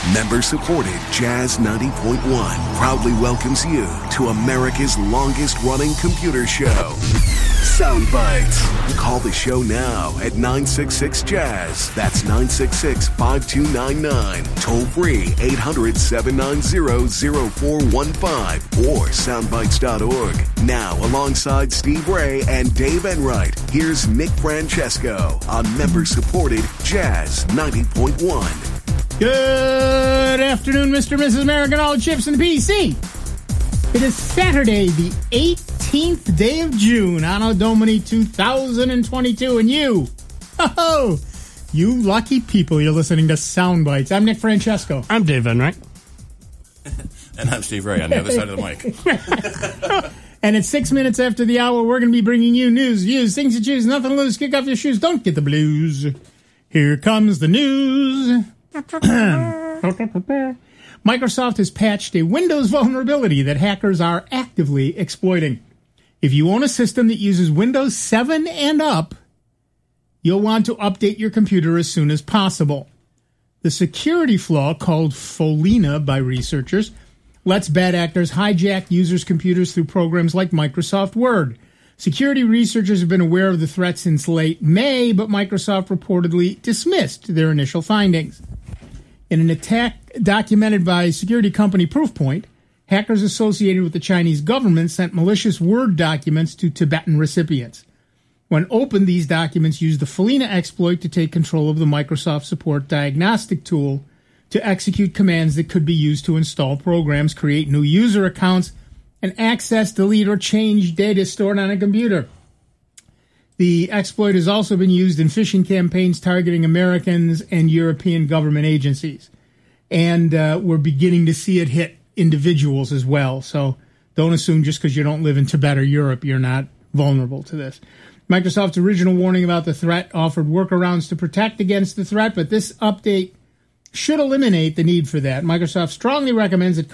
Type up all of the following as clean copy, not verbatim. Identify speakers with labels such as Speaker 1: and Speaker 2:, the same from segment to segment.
Speaker 1: Member-supported Jazz 90.1 proudly welcomes you to America's longest-running computer show, Sound Bites. Call the show now at 966-JAZZ. That's 966-5299. Toll-free 800-790-0415 or soundbites.org. Now, alongside Steve Ray and Dave Enright, here's Nick Francesco on member-supported Jazz 90.1.
Speaker 2: Good afternoon, Mr. and Mrs. American, all chips in the PC. It is Saturday, the 18th day of June, Anno Domini 2022, and you lucky people, you're listening to Sound Bites. I'm Nick Francesco.
Speaker 3: I'm Dave Enright.
Speaker 4: And I'm Steve Ray on the other side of the mic.
Speaker 2: And at 6 minutes after the hour, we're going to be bringing you news, views, things to choose, nothing to lose, kick off your shoes, don't get the blues. Here comes the news. Microsoft has patched a Windows vulnerability that hackers are actively exploiting. If you own a system that uses Windows 7 and up, you'll want to update your computer as soon as possible. The security flaw, called Follina by researchers, lets bad actors hijack users' computers through programs like Microsoft Word. Security researchers have been aware of the threat since late May, but Microsoft reportedly dismissed their initial findings. In an attack documented by security company Proofpoint, hackers associated with the Chinese government sent malicious Word documents to Tibetan recipients. When opened, these documents used the Follina exploit to take control of the Microsoft Support diagnostic tool to execute commands that could be used to install programs, create new user accounts, and access, delete, or change data stored on a computer. The exploit has also been used in phishing campaigns targeting Americans and European government agencies. And we're beginning to see it hit individuals as well. So don't assume just because you don't live in Tibet or Europe, you're not vulnerable to this. Microsoft's original warning about the threat offered workarounds to protect against the threat, but this update should eliminate the need for that. Microsoft strongly recommends that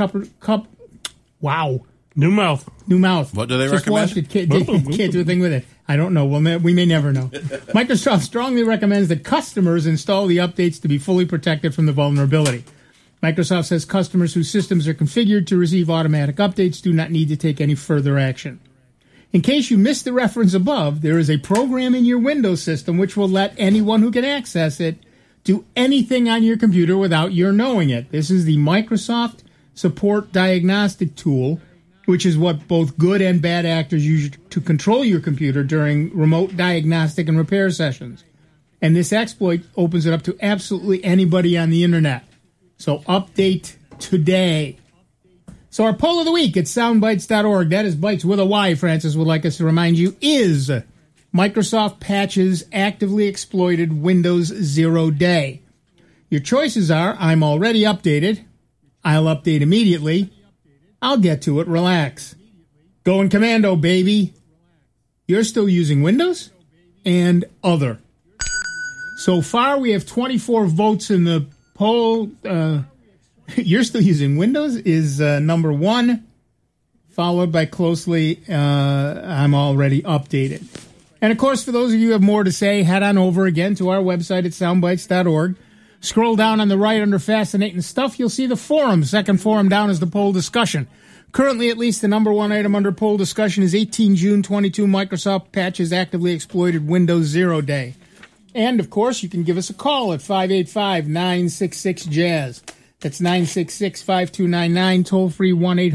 Speaker 3: New mouth.
Speaker 4: What do they recommend?
Speaker 2: Just watch it. Can't do a thing with it. I don't know. We may never know. Microsoft strongly recommends that customers install the updates to be fully protected from the vulnerability. Microsoft says customers whose systems are configured to receive automatic updates do not need to take any further action. In case you missed the reference above, there is a program in your Windows system which will let anyone who can access it do anything on your computer without your knowing it. This is the Microsoft Support Diagnostic Tool, which is what both good and bad actors use to control your computer during remote diagnostic and repair sessions. And this exploit opens it up to absolutely anybody on the internet. So update today. So our poll of the week at soundbites.org, that is Bites with a Y, Francis would like us to remind you, is Microsoft patches actively exploited Windows 0 day. Your choices are, I'm already updated, I'll update immediately, I'll get to it, relax. Going commando, baby. You're still using Windows and other. So far, we have 24 votes in the poll. You're still using Windows is number one, followed by closely, I'm already updated. And, of course, for those of you who have more to say, head on over again to our website at soundbites.org. Scroll down on the right under Fascinating Stuff. You'll see the forum. Second forum down is the poll discussion. Currently, at least, the number one item under poll discussion is 18 June 22 Microsoft patches actively exploited Windows 0 day. And, of course, you can give us a call at 585-966-JAZZ. That's 966-5299, toll-free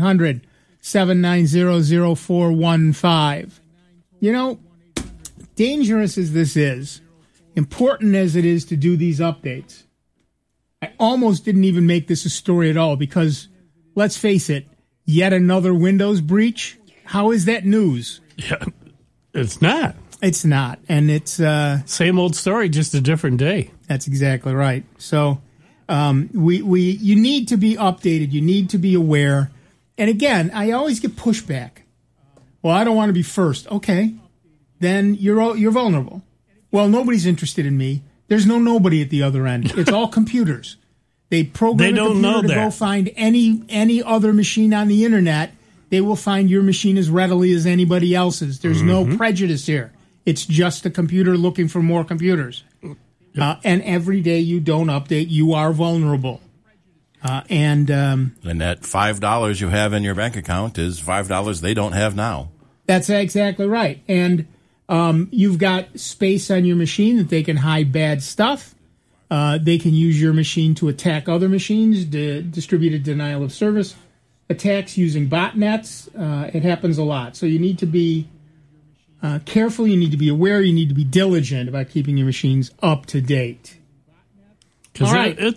Speaker 2: 1-800-790-0415. You know, dangerous as this is, important as it is to do these updates, I almost didn't even make this a story at all because, let's face it, yet another Windows breach? How is that news?
Speaker 3: Yeah, it's not.
Speaker 2: It's not. And it's...
Speaker 3: same old story, just a different day.
Speaker 2: That's exactly right. So you need to be updated. You need to be aware. And again, I always get pushback. Well, I don't want to be first. Okay. Then you're vulnerable. Well, nobody's interested in me. There's nobody at the other end. It's all computers. They program a computer to go find any other machine on the internet. They will find your machine as readily as anybody else's. There's no prejudice here. It's just a computer looking for more computers. And every day you don't update, you are vulnerable. And
Speaker 4: that $5 you have in your bank account is $5 they don't have now.
Speaker 2: that's exactly right. And you've got space on your machine that they can hide bad stuff. They can use your machine to attack other machines, distributed denial of service attacks using botnets. It happens a lot. So you need to be careful, you need to be aware, you need to be diligent about keeping your machines up to date.
Speaker 3: Because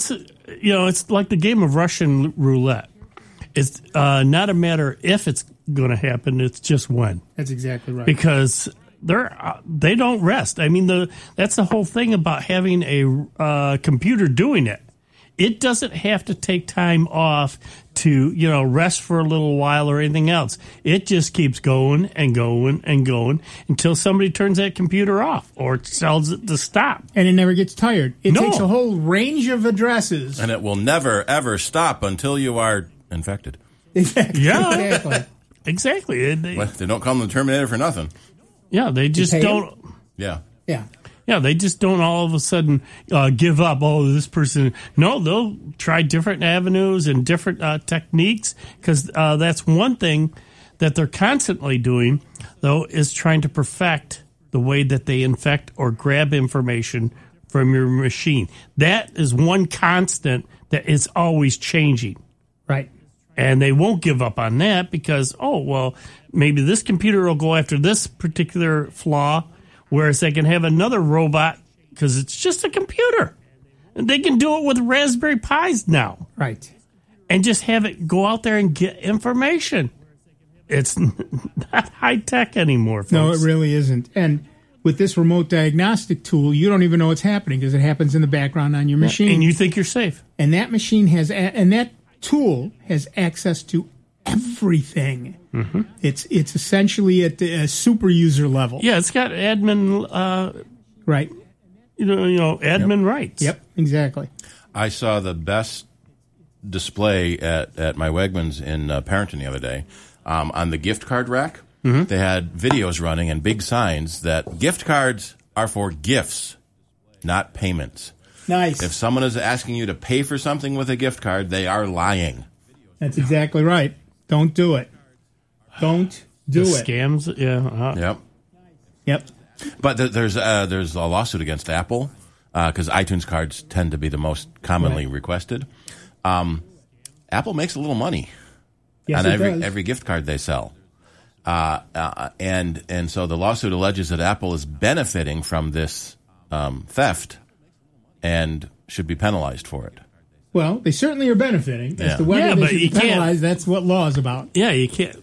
Speaker 3: it's like the game of Russian roulette. It's not a matter if it's going to happen; it's just when.
Speaker 2: That's exactly right.
Speaker 3: Because they don't rest. I mean, that's the whole thing about having a computer doing it. It doesn't have to take time off to rest for a little while or anything else. It just keeps going and going and going until somebody turns that computer off or tells it to stop.
Speaker 2: And it never gets tired. It takes a whole range of addresses.
Speaker 4: And it will never, ever stop until you are infected.
Speaker 2: Exactly.
Speaker 3: Yeah. Exactly.
Speaker 4: They don't call them the Terminator for nothing.
Speaker 3: Yeah, they just don't.
Speaker 4: Yeah.
Speaker 2: Yeah.
Speaker 3: Yeah, they just don't all of a sudden give up. Oh, this person. No, they'll try different avenues and different techniques, because that's one thing that they're constantly doing, though, is trying to perfect the way that they infect or grab information from your machine. That is one constant that is always changing.
Speaker 2: Right.
Speaker 3: And they won't give up on that because, maybe this computer will go after this particular flaw, whereas they can have another robot because it's just a computer. And they can do it with Raspberry Pis now.
Speaker 2: Right.
Speaker 3: And just have it go out there and get information. It's not high tech anymore, folks.
Speaker 2: No, it really isn't. And with this remote diagnostic tool, you don't even know what's happening because it happens in the background on your machine.
Speaker 3: And you think you're safe.
Speaker 2: And that machine that tool has access to everything. Mm-hmm. It's essentially at a super user level.
Speaker 3: Yeah, it's got admin
Speaker 2: right.
Speaker 3: Admin rights.
Speaker 2: Yep, exactly.
Speaker 4: I saw the best display at my Wegmans in Parenton the other day. On the gift card rack, they had videos running and big signs that gift cards are for gifts, not payments.
Speaker 2: Nice.
Speaker 4: If someone is asking you to pay for something with a gift card, they are lying.
Speaker 2: That's exactly right. Don't do it. Don't do it.
Speaker 3: Scams, yeah.
Speaker 4: Yep. But there's a lawsuit against Apple because iTunes cards tend to be the most commonly requested. Apple makes a little money on every gift card they sell. And so the lawsuit alleges that Apple is benefiting from this theft and should be penalized for it.
Speaker 2: Well, they certainly are benefiting. As to whether they should be penalized, that's what law is about.
Speaker 3: Yeah, you can't.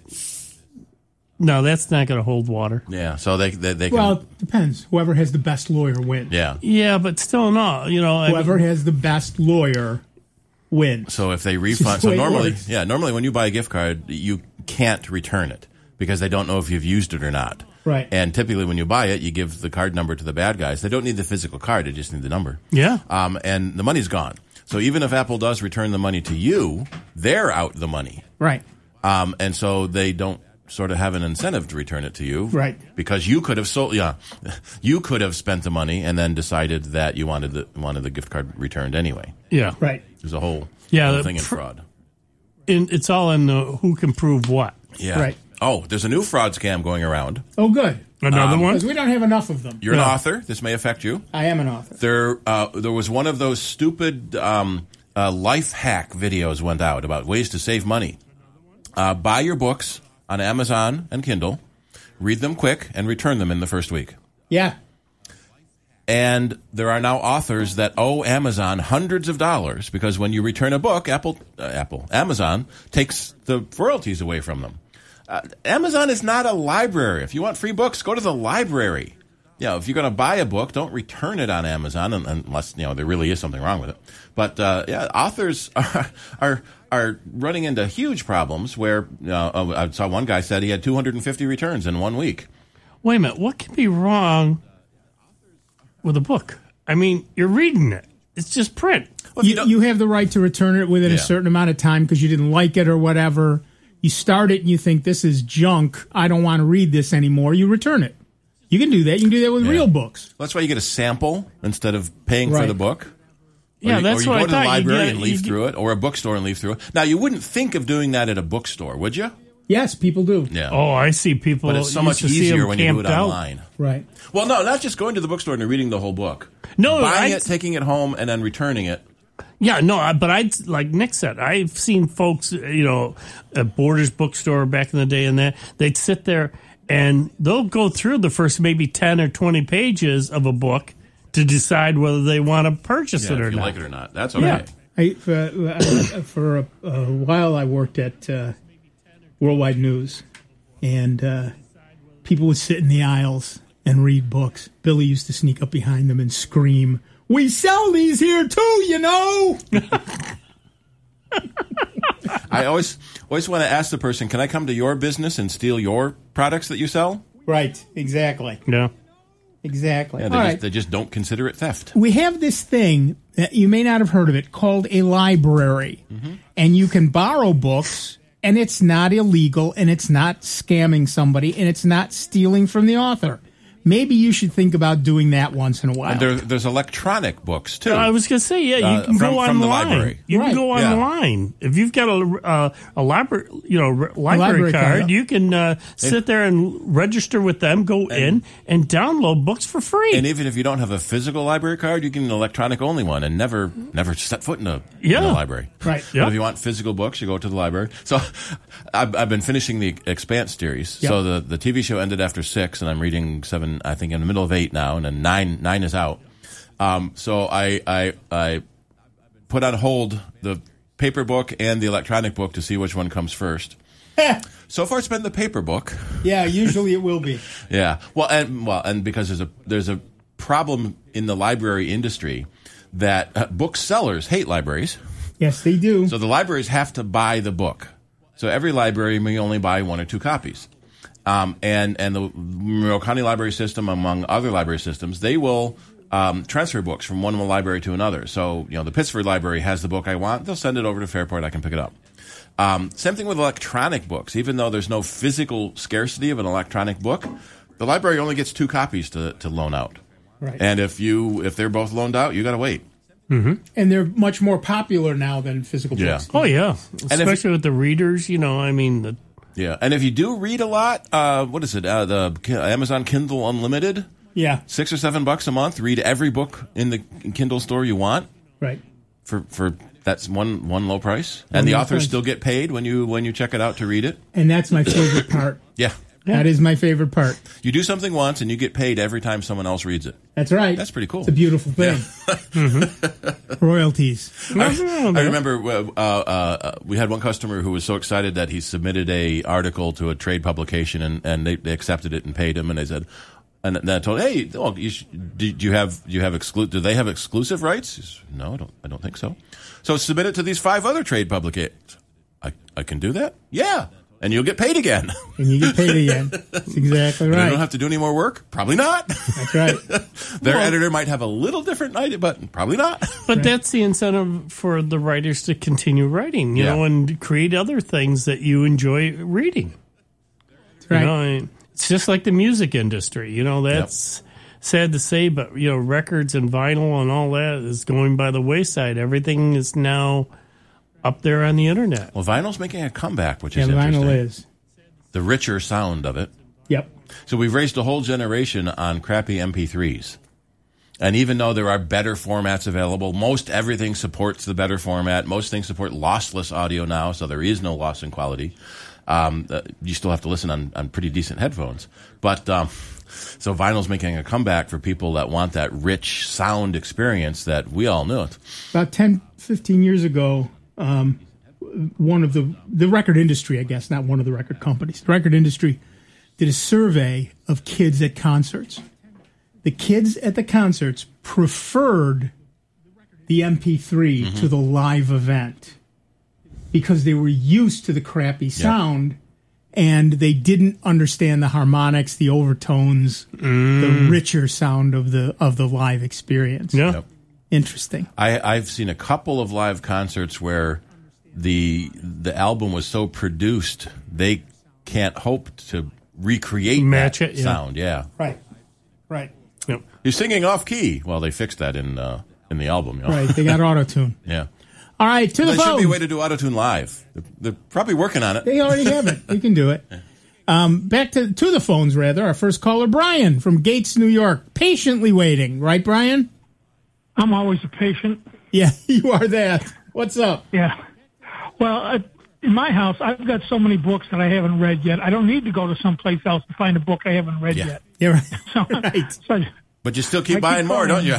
Speaker 3: No, that's not going to hold water.
Speaker 4: Yeah, so they can.
Speaker 2: Well, it depends. Whoever has the best lawyer wins.
Speaker 4: Yeah.
Speaker 3: Yeah, but still not.
Speaker 2: Whoever has the best lawyer wins.
Speaker 4: So if they refund, normally when you buy a gift card, you can't return it because they don't know if you've used it or not.
Speaker 2: Right.
Speaker 4: And typically when you buy it, you give the card number to the bad guys. They don't need the physical card; they just need the number.
Speaker 3: Yeah.
Speaker 4: And the money's gone. So even if Apple does return the money to you, they're out the money.
Speaker 2: Right.
Speaker 4: And so they don't sort of have an incentive to return it to you.
Speaker 2: Right.
Speaker 4: Because you could have you could have spent the money and then decided that you wanted the gift card returned anyway.
Speaker 3: Yeah.
Speaker 2: Right.
Speaker 4: There's a whole thing in fraud.
Speaker 3: It's all in the who can prove what.
Speaker 4: Yeah.
Speaker 2: Right.
Speaker 4: Oh, there's a new fraud scam going around.
Speaker 2: Oh, good.
Speaker 3: Another one?
Speaker 2: Because we don't have enough of them.
Speaker 4: You're an author. This may affect you.
Speaker 2: I am an author.
Speaker 4: There was one of those stupid life hack videos went out about ways to save money. Buy your books on Amazon and Kindle, read them quick, and return them in the first week.
Speaker 2: Yeah.
Speaker 4: And there are now authors that owe Amazon hundreds of dollars because when you return a book, Amazon takes the royalties away from them. Amazon is not a library. If you want free books, go to the library. If you're going to buy a book, don't return it on Amazon unless there really is something wrong with it. But authors are running into huge problems where I saw one guy said he had 250 returns in 1 week.
Speaker 3: Wait a minute, what can be wrong with a book? I mean, you're reading it. It's just print.
Speaker 2: Well, you have the right to return it within a certain amount of time because you didn't like it or whatever. You start it and you think, this is junk. I don't want to read this anymore. You return it. You can do that. You can do that with real books.
Speaker 4: That's why you get a sample instead of paying for the book.
Speaker 3: Yeah, that's
Speaker 4: or you
Speaker 3: what
Speaker 4: go
Speaker 3: I
Speaker 4: to the
Speaker 3: thought.
Speaker 4: library and leaf through it, or a bookstore and leaf through it. Now, you wouldn't think of doing that at a bookstore, would you?
Speaker 2: Yes, people do.
Speaker 4: Yeah.
Speaker 3: Oh, I see people.
Speaker 4: But it's so
Speaker 3: used
Speaker 4: much
Speaker 3: to see
Speaker 4: easier
Speaker 3: them
Speaker 4: when you do it
Speaker 3: camped out.
Speaker 4: online.
Speaker 2: Right.
Speaker 4: Well, no, not just going to the bookstore and reading the whole book.
Speaker 3: No,
Speaker 4: buying it, taking it home, and then returning it.
Speaker 3: Yeah, no, but like Nick said, I've seen folks, at Borders bookstore back in the day, and that they'd sit there and they'll go through the first maybe 10 or 20 pages of a book to decide whether they want to purchase it or
Speaker 4: if you
Speaker 3: not.
Speaker 4: like it or not. That's okay.
Speaker 2: Yeah. For a while, I worked at Worldwide News, and people would sit in the aisles and read books. Billy used to sneak up behind them and scream, "We sell these here too,
Speaker 4: I always want to ask the person, can I come to your business and steal your products that you sell?
Speaker 2: Right, exactly.
Speaker 3: Yeah.
Speaker 2: Exactly.
Speaker 4: Yeah, they just don't consider it theft.
Speaker 2: We have this thing that you may not have heard of it called a library.
Speaker 4: Mm-hmm.
Speaker 2: And you can borrow books, and it's not illegal, and it's not scamming somebody, and it's not stealing from the author. Maybe you should think about doing that once in a while.
Speaker 4: And there's electronic books, too.
Speaker 3: I was going to say, yeah, you can go online.
Speaker 4: from the library.
Speaker 3: You
Speaker 2: Right.
Speaker 3: can go
Speaker 4: Yeah.
Speaker 3: online. If you've got a library, library card, you can sit there and register with them, go in and download books for free.
Speaker 4: And even if you don't have a physical library card, you can get an electronic only one and never set foot in a library.
Speaker 2: Right.
Speaker 3: Yeah.
Speaker 4: But if you want physical books, you go to the library. So I've been finishing the Expanse series.
Speaker 2: Yep.
Speaker 4: So the TV show ended after 6, and I'm reading 7, I think in the middle of 8 now, and then 9 is out. So I put on hold the paper book and the electronic book to see which one comes first. So far, it's been the paper book.
Speaker 2: Yeah, usually it will be.
Speaker 4: Yeah. Well, and because there's a problem in the library industry that booksellers hate libraries.
Speaker 2: Yes, they do.
Speaker 4: So the libraries have to buy the book. So every library may only buy 1 or 2 copies. And the Monroe County Library System, among other library systems, they will transfer books from one library to another. So, the Pittsford Library has the book I want. They'll send it over to Fairport. I can pick it up. Same thing with electronic books. Even though there's no physical scarcity of an electronic book, the library only gets 2 copies to loan out.
Speaker 2: Right.
Speaker 4: And if they're both loaned out, you got to wait.
Speaker 2: And they're much more popular now than physical books.
Speaker 3: Oh, yeah.
Speaker 4: And
Speaker 3: Especially with the readers,
Speaker 4: Yeah, and if you do read a lot, what is it? The Amazon Kindle Unlimited?
Speaker 2: Yeah.
Speaker 4: $6 or $7 a month. Read every book in the Kindle store you want.
Speaker 2: Right.
Speaker 4: For that's one low price, and the authors still get paid when you check it out to read it.
Speaker 2: And that's my favorite part.
Speaker 4: Yeah,
Speaker 2: That is my favorite part.
Speaker 4: you do something once, and you get paid every time someone else reads it.
Speaker 2: That's right.
Speaker 4: That's pretty cool.
Speaker 2: It's a beautiful thing. Royalties.
Speaker 4: I remember we had one customer who was so excited that he submitted a article to a trade publication, and they accepted it and paid him, and they said. And then I told, hey, do they have exclusive rights? He said, no, I don't think so. So submit it to these 5 other trade publications. I can do that? Yeah. And you'll get paid again.
Speaker 2: And you get paid again. That's exactly
Speaker 4: You
Speaker 2: right.
Speaker 4: don't have to do any more work? Probably not.
Speaker 2: That's right.
Speaker 4: Their editor might have a little different idea, but probably not.
Speaker 3: But that's the incentive for the writers to continue writing, and create other things that you enjoy reading.
Speaker 2: That's right.
Speaker 3: It's just like the music industry. That's sad to say, but, records and vinyl and all that is going by the wayside. Everything is now up there on the internet.
Speaker 4: Well, vinyl's making a comeback, which
Speaker 2: Yeah,
Speaker 4: is interesting.
Speaker 2: vinyl is.
Speaker 4: The richer sound of it.
Speaker 2: Yep.
Speaker 4: So we've raised a whole generation on crappy MP3s. And even though there are better formats available, most everything supports the better format. Most things support lossless audio now, so there is no loss in quality. You still have to listen on pretty decent headphones. But so vinyl's making a comeback for people that want that rich sound experience that we all knew.
Speaker 2: About 10, 15 years ago, one of the record industry, I guess, not one of the record companies, the record industry did a survey of kids at concerts. The kids at the concerts preferred the MP3 to the live event because they were used to the crappy sound and they didn't understand the harmonics, the overtones, the richer sound of the live experience.
Speaker 3: Yeah.
Speaker 4: Yep.
Speaker 2: Interesting.
Speaker 4: I've seen a couple of live concerts where the album was so produced they can't hope to recreate
Speaker 3: Match
Speaker 4: that
Speaker 3: it, yeah.
Speaker 4: sound. Yeah.
Speaker 2: Right.
Speaker 3: Yep.
Speaker 4: You're singing off key. Well, they fixed that in in the album. You know?
Speaker 2: Right, they got auto-tune.
Speaker 4: Yeah.
Speaker 2: All right, to the
Speaker 4: There should be a
Speaker 2: phone.
Speaker 4: way to do auto-tune live. They're probably working on it.
Speaker 2: They already have it. We can do it. Back to the phones, rather. Our first caller, Brian from Gates, New York. Patiently waiting. Right, Brian?
Speaker 5: I'm always a patient.
Speaker 2: Yeah, you are that. What's up?
Speaker 5: Yeah. Well, in my house, I've got so many books that I haven't read yet. I don't need to go to someplace else to find a book I haven't read yet.
Speaker 2: Yeah, right.
Speaker 5: So,
Speaker 2: Right.
Speaker 5: so
Speaker 4: But you still keep buying more, don't you?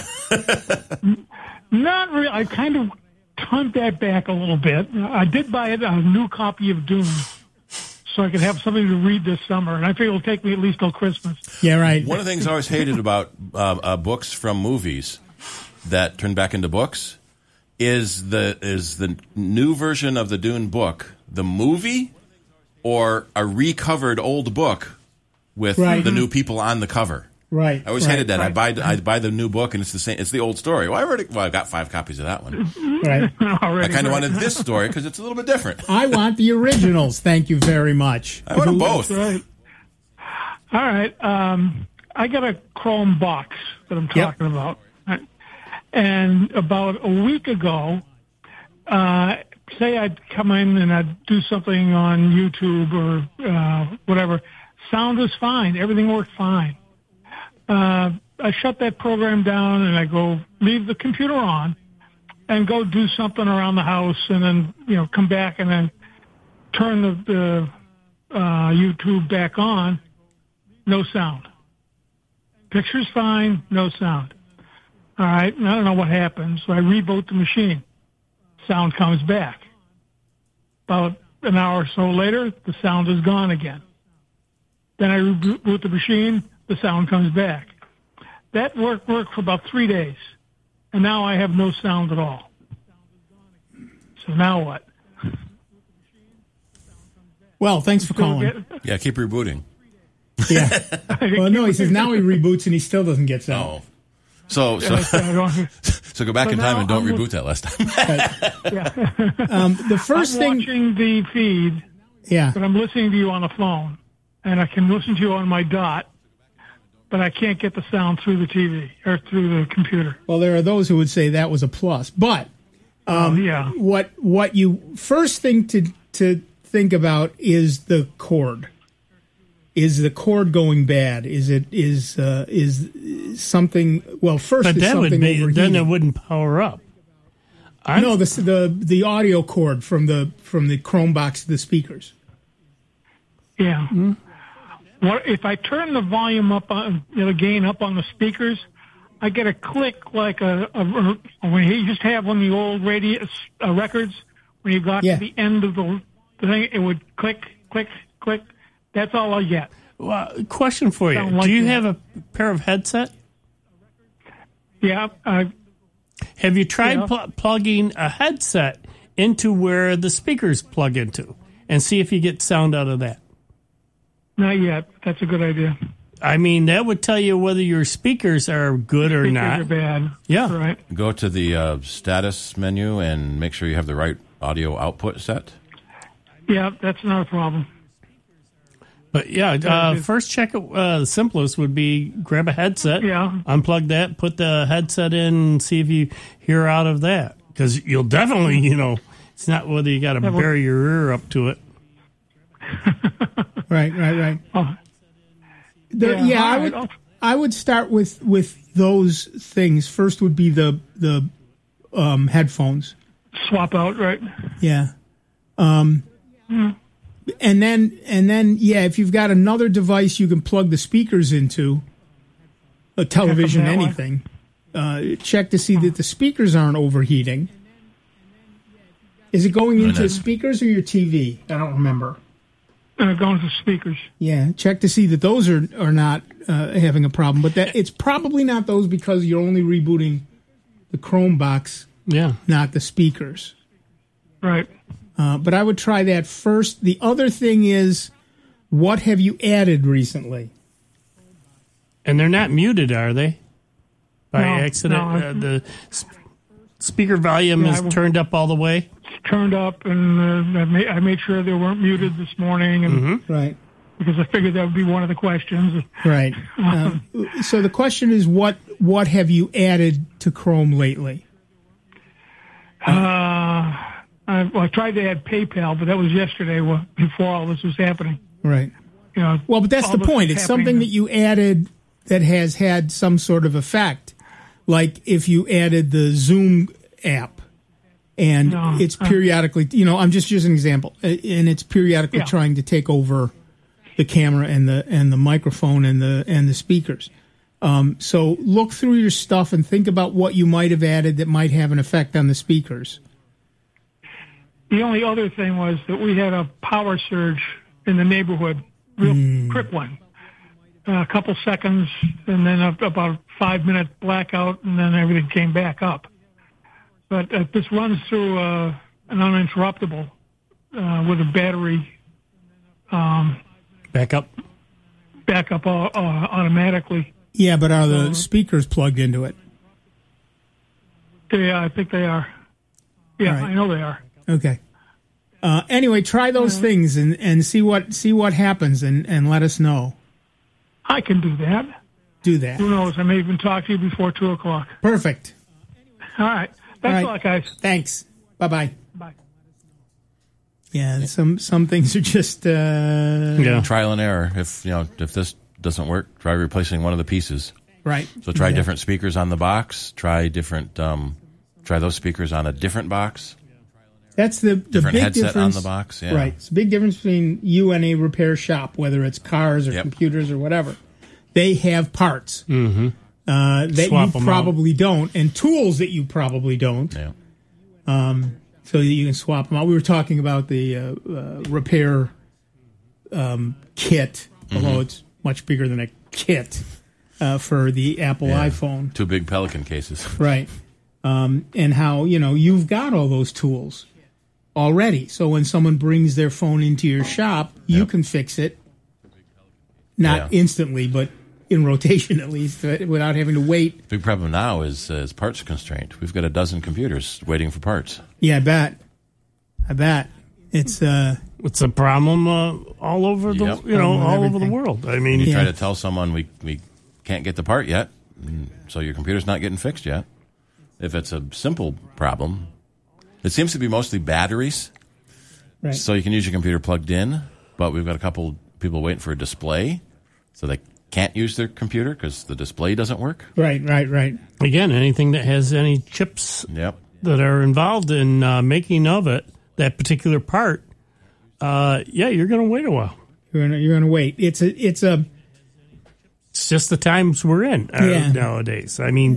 Speaker 5: not really. I kind of toned that back a little bit. I did buy a new copy of Dune so I could have something to read this summer, and I figure it'll take me at least till Christmas.
Speaker 2: Yeah, right.
Speaker 4: One of the things I always hated about books from movies that turn back into books is the new version of the Dune book, the movie, or a recovered old book with
Speaker 2: Right.
Speaker 4: the new people on the cover.
Speaker 2: Right.
Speaker 4: I always
Speaker 2: right,
Speaker 4: hated that.
Speaker 2: Right.
Speaker 4: I buy the new book and it's the same. It's the old story. Well, I got 5 copies of that one.
Speaker 2: Right.
Speaker 4: I
Speaker 5: Already,
Speaker 4: kind of
Speaker 5: right.
Speaker 4: wanted this story because it's a little bit different.
Speaker 2: I want the originals. Thank you very much.
Speaker 4: I want them both.
Speaker 5: Right. All right. I got a Chrome box that I'm talking about. Right. And about a week ago, say I'd come in and I'd do something on YouTube or whatever. Sound was fine. Everything worked fine. I shut that program down and I go leave the computer on and go do something around the house and then, come back and then turn the YouTube back on. No sound. Picture's fine. No sound. All right. And I don't know what happened. So I reboot the machine. Sound comes back. About an hour or so later, the sound is gone again. Then I reboot the machine. The sound comes back. That worked for about 3 days. And now I have no sound at all. So now what?
Speaker 2: Well, thanks for calling.
Speaker 4: Yeah, keep rebooting.
Speaker 2: Yeah. Well, no, he says now he reboots and he still doesn't get sound.
Speaker 4: Oh. So go back in time and don't reboot that last time.
Speaker 2: The first
Speaker 5: I'm
Speaker 2: thing,
Speaker 5: watching the feed,
Speaker 2: yeah,
Speaker 5: but I'm listening to you on the phone. And I can listen to you on my dot, but I can't get the sound through the TV or through the computer.
Speaker 2: well, there are those who would say that was a plus. But
Speaker 5: Yeah.
Speaker 2: what you first thing to think about is the cord. Is the cord going bad? Is something? Well, first,
Speaker 3: But
Speaker 2: is
Speaker 3: that would
Speaker 2: something
Speaker 3: be
Speaker 2: overheating.
Speaker 3: then it wouldn't power up.
Speaker 2: No, the audio cord from the Chrome box to the speakers.
Speaker 5: Yeah. What if I turn the volume up on the gain up on the speakers? I get a click like when you used to have on the old radio records when you got
Speaker 2: Yeah.
Speaker 5: to the end of the thing, it would click, click, click. That's all I get.
Speaker 3: Well, question for you:
Speaker 5: Don't like
Speaker 3: do you
Speaker 5: that.
Speaker 3: have a pair of headset?
Speaker 5: Yeah.
Speaker 3: Have you tried
Speaker 5: Yeah.
Speaker 3: plugging a headset into where the speakers plug into, and see if you get sound out of that?
Speaker 5: Not yet. That's a good idea.
Speaker 3: I mean, that would tell you whether your speakers are good or
Speaker 5: Speakers
Speaker 3: not.
Speaker 5: are bad.
Speaker 3: Yeah.
Speaker 5: Right.
Speaker 4: Go to the status menu and make sure you have the right audio output set.
Speaker 5: Yeah, that's not a problem.
Speaker 3: But yeah, first check it. The simplest would be grab a headset,
Speaker 5: Yeah.
Speaker 3: unplug that, put the headset in, and see if you hear out of that. Because you'll definitely, it's not whether you got to bury your ear up to it.
Speaker 2: Right.
Speaker 5: Oh.
Speaker 2: I would start with those things. First would be the headphones.
Speaker 5: Swap out, right?
Speaker 2: Yeah. And then if you've got another device you can plug the speakers into, a television,
Speaker 5: that one.
Speaker 2: anything, check to see that the speakers aren't overheating. Is it going into speakers or your TV? I don't remember.
Speaker 5: Going to speakers.
Speaker 2: Yeah, check to see that those are not having a problem. But that it's probably not those because you're only rebooting the Chrome box,
Speaker 3: Yeah.
Speaker 2: not the speakers.
Speaker 5: Right.
Speaker 2: But I would try that first. The other thing is, what have you added recently?
Speaker 3: And they're not muted, are they? By
Speaker 5: No,
Speaker 3: accident?
Speaker 5: no.
Speaker 3: The speaker volume
Speaker 5: Yeah,
Speaker 3: is turned up all the way?
Speaker 5: Turned up, and I made sure they weren't muted this morning, and
Speaker 2: Right.
Speaker 5: because I figured that would be one of the questions.
Speaker 2: Right. So the question is, what have you added to Chrome lately?
Speaker 5: I tried to add PayPal, but that was yesterday before all this was happening.
Speaker 2: Right.
Speaker 5: You know,
Speaker 2: Well, but that's
Speaker 5: all
Speaker 2: the
Speaker 5: this
Speaker 2: point.
Speaker 5: is
Speaker 2: It's something that
Speaker 5: happening.
Speaker 2: you added that has had some sort of effect. Like if you added the Zoom app and
Speaker 5: No,
Speaker 2: it's periodically, I'm just using an example, and it's periodically
Speaker 5: Yeah.
Speaker 2: trying to take over the camera and the microphone and the speakers. So look through your stuff and think about what you might have added that might have an effect on the speakers.
Speaker 5: The only other thing was that we had a power surge in the neighborhood, real quick one. A couple seconds, and then about a 5-minute blackout, and then everything came back up. But this runs through an uninterruptible with a battery
Speaker 3: Backup.
Speaker 5: backup automatically.
Speaker 2: Yeah, but are the speakers plugged into it?
Speaker 5: Yeah, I think they are. Yeah,
Speaker 2: All right.
Speaker 5: I know they are.
Speaker 2: Okay. Anyway, try those things and see what happens and let us know.
Speaker 5: I can do that.
Speaker 2: Do that.
Speaker 5: Who knows? I may even talk to you before 2 o'clock.
Speaker 2: Perfect.
Speaker 5: All right. Thanks
Speaker 2: All right.
Speaker 5: a lot, guys.
Speaker 2: Thanks. Bye-bye.
Speaker 5: Bye.
Speaker 2: Yeah, some things are just
Speaker 3: Yeah.
Speaker 4: Trial and error. If this doesn't work, try replacing one of the pieces.
Speaker 2: right.
Speaker 4: So try
Speaker 2: Yeah.
Speaker 4: different speakers on the box. Try different. Try those speakers on a different box.
Speaker 2: That's the
Speaker 4: Different
Speaker 2: big
Speaker 4: headset
Speaker 2: difference
Speaker 4: on the box. Yeah.
Speaker 2: Right. It's a big difference between you and a repair shop, whether it's cars or
Speaker 4: Yep.
Speaker 2: computers or whatever. They have parts that
Speaker 3: Swap
Speaker 2: you
Speaker 3: 'em
Speaker 2: probably don't, and tools that you probably don't,
Speaker 4: Yeah.
Speaker 2: so that you can swap them out. We were talking about the repair kit, although it's much bigger than a kit for the Apple iPhone.
Speaker 4: 2 big Pelican cases.
Speaker 2: Right. And how, you've got all those tools already. So when someone brings their phone into your shop, you
Speaker 4: Yep.
Speaker 2: can fix it. Not
Speaker 4: Yeah.
Speaker 2: instantly, but in rotation at least, without having to wait.
Speaker 4: Big problem now is parts constraint. We've got a dozen computers waiting for parts.
Speaker 2: Yeah, I bet. It's,
Speaker 3: It's a problem all over the
Speaker 4: Yep.
Speaker 3: all over the
Speaker 2: everything.
Speaker 3: world. I mean,
Speaker 4: You
Speaker 2: Yeah.
Speaker 4: try to tell someone we can't get the part yet, so your computer's not getting fixed yet. If it's a simple problem, it seems to be mostly batteries.
Speaker 2: right.
Speaker 4: So you can use your computer plugged in, but we've got a couple people waiting for a display, so they can't use their computer because the display doesn't work.
Speaker 2: Right.
Speaker 3: again, anything that has any chips
Speaker 4: Yep.
Speaker 3: that are involved in making of it, that particular part, you're going to wait a while.
Speaker 2: You're gonna wait. It's
Speaker 3: It's just the times we're in
Speaker 2: Yeah.
Speaker 3: nowadays. I mean,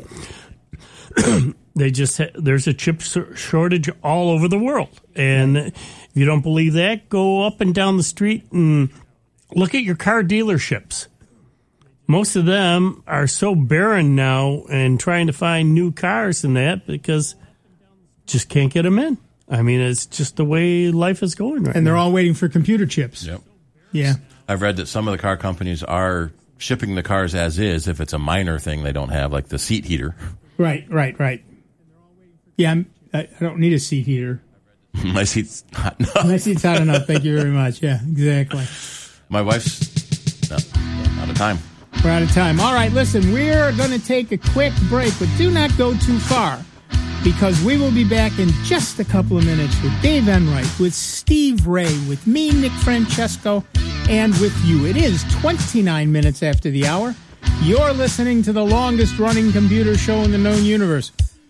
Speaker 3: there's a chip shortage all over the world, and if you don't believe that, go up and down the street and look at your car dealerships. Most of them are so barren now and trying to find new cars and that because just can't get them in. I mean, it's just the way life is going right
Speaker 2: and they're
Speaker 3: now.
Speaker 2: all waiting for computer chips.
Speaker 4: Yep.
Speaker 2: Yeah.
Speaker 4: I've read that some of the car companies are shipping the cars as is if it's a minor thing they don't have, like the seat heater.
Speaker 2: Right. Yeah, I don't need a seat heater.
Speaker 4: My seat's hot enough.
Speaker 2: My seat's hot enough. Thank you very much. Yeah, exactly.
Speaker 4: My wife's out of time.
Speaker 2: We're out of time. All right, listen, we're going to take a quick break, but do not go too far because we will be back in just a couple of minutes with Dave Enright, with Steve Ray, with me, Nick Francesco, and with you. It is 29 minutes after the hour. You're listening to the longest running computer show in the known universe.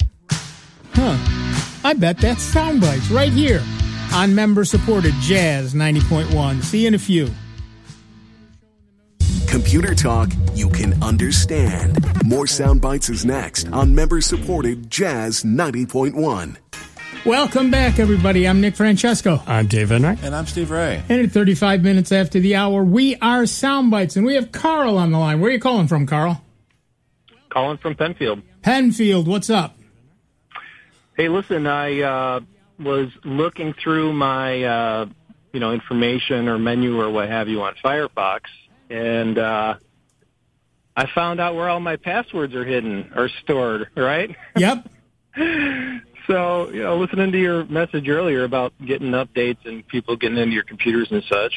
Speaker 2: I bet that's Soundbites right here on member-supported Jazz 90.1. See you in a few.
Speaker 1: Computer talk you can understand. More sound bites is next on member-supported Jazz 90.1.
Speaker 2: Welcome back, everybody. I'm Nick Francesco.
Speaker 3: I'm Dave Enright.
Speaker 4: And I'm Steve Ray.
Speaker 2: And at 35 minutes after the hour, we are Soundbites, and we have Carl on the line. Where are you calling from, Carl?
Speaker 6: Calling from Penfield.
Speaker 2: Penfield, what's up?
Speaker 6: Hey, listen, I was looking through my, information or menu or what have you on Firefox, and I found out where all my passwords are hidden or stored, right?
Speaker 2: Yep.
Speaker 6: So, listening to your message earlier about getting updates and people getting into your computers and such,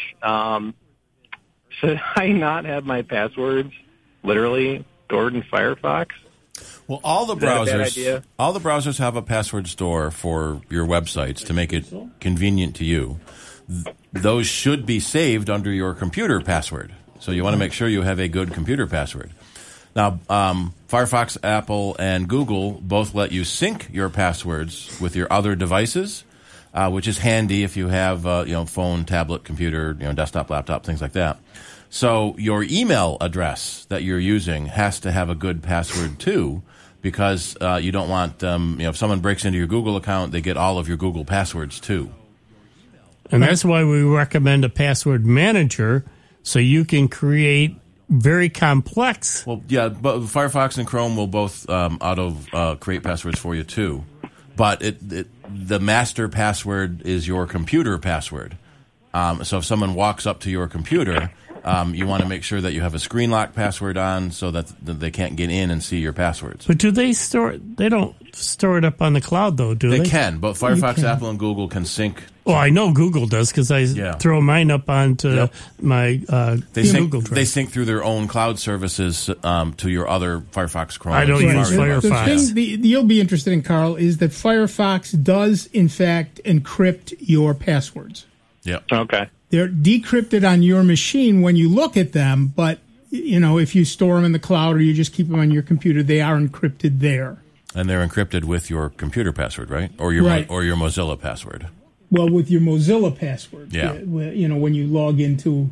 Speaker 6: should I not have my passwords literally stored in Firefox?
Speaker 4: Well, all the
Speaker 6: Is that a bad
Speaker 4: browsers,
Speaker 6: idea?
Speaker 4: all the browsers have a password store for your websites to make it convenient to you. Those should be saved under your computer password. So you want to make sure you have a good computer password. Now, Firefox, Apple, and Google both let you sync your passwords with your other devices, which is handy if you have phone, tablet, computer, desktop, laptop, things like that. So your email address that you're using has to have a good password too, because you don't want if someone breaks into your Google account, they get all of your Google passwords too.
Speaker 3: And that's why we recommend a password manager, so you can create very complex.
Speaker 4: Well, yeah, but Firefox and Chrome will both create passwords for you too. But the master password is your computer password. So if someone walks up to your computer, you want to make sure that you have a screen lock password on so that they can't get in and see your passwords.
Speaker 3: But do they store? They don't store it up on the cloud, though, do they?
Speaker 4: They can. Both Firefox, Apple, and Google can sync.
Speaker 3: Well, I know Google does because I throw mine up onto my Google Drive.
Speaker 4: They sync through their own cloud services to your other Firefox, Chrome.
Speaker 3: I don't use Firefox.
Speaker 2: The thing you'll be interested in, Carl, is that Firefox does, in fact, encrypt your passwords.
Speaker 4: Yep.
Speaker 6: Okay.
Speaker 2: They're decrypted on your machine when you look at them, but if you store them in the cloud or you just keep them on your computer, they are encrypted there.
Speaker 4: And they're encrypted with your computer password, right? Or your Mozilla password.
Speaker 2: Well, with your Mozilla password.
Speaker 4: Yeah.
Speaker 2: When you log into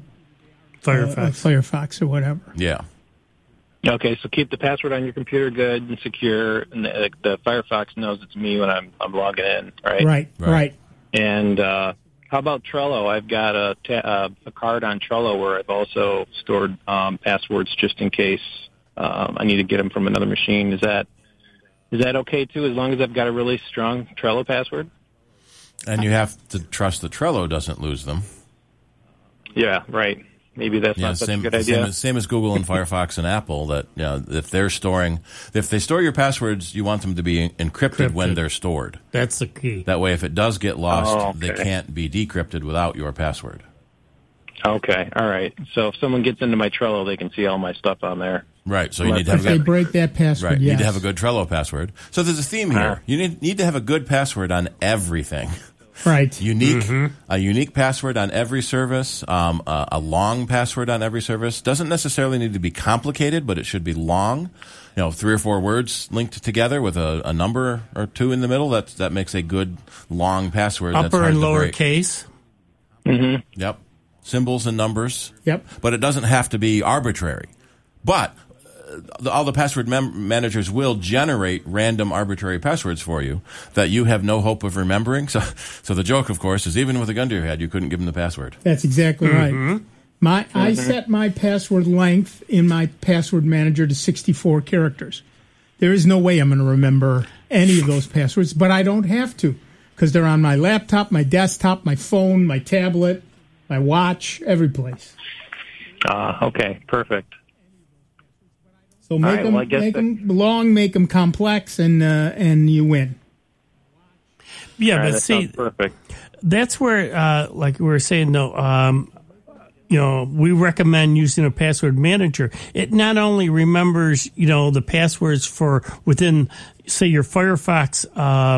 Speaker 2: Firefox or whatever.
Speaker 4: Yeah.
Speaker 6: Okay, so keep the password on your computer good and secure, and the Firefox knows it's me when I'm logging in, right?
Speaker 2: Right.
Speaker 6: And how about Trello? I've got a card on Trello where I've also stored passwords just in case I need to get them from another machine. Is that okay too, as long as I've got a really strong Trello password?
Speaker 4: And you have to trust that Trello doesn't lose them.
Speaker 6: Yeah, right. Maybe that's not such a good idea.
Speaker 4: Same as Google and Firefox and Apple. That if they store your passwords, you want them to be encrypted when they're stored.
Speaker 3: That's the key.
Speaker 4: That way, if it does get lost, they can't be decrypted without your password.
Speaker 6: Okay, all right. So if someone gets into my Trello, they can see all my stuff on there.
Speaker 4: Right. So you need to have
Speaker 2: they break that password.
Speaker 4: Right.
Speaker 2: Yes.
Speaker 4: You need to have a good Trello password. So there's a theme here. You need to have a good password on everything.
Speaker 2: Right.
Speaker 4: A unique password on every service, a long password on every service. Doesn't necessarily need to be complicated, but it should be long. 3 or 4 words linked together with a number or two in the middle. That makes a good long password.
Speaker 3: Upper and lower case.
Speaker 6: Mm-hmm.
Speaker 4: Yep. Symbols and numbers.
Speaker 2: Yep.
Speaker 4: But it doesn't have to be arbitrary. But all the password managers will generate random arbitrary passwords for you that you have no hope of remembering. So the joke, of course, is even with a gun to your head, you couldn't give them the password.
Speaker 2: That's exactly right. I set my password length in my password manager to 64 characters. There is no way I'm going to remember any of those passwords, but I don't have to because they're on my laptop, my desktop, my phone, my tablet, my watch, every place.
Speaker 6: Okay, perfect.
Speaker 2: So make them long, make them complex, and you win.
Speaker 3: Yeah,
Speaker 6: right,
Speaker 3: but see,
Speaker 6: perfect.
Speaker 3: That's where, like we were saying, we recommend using a password manager. It not only remembers, the passwords for within, say, your Firefox,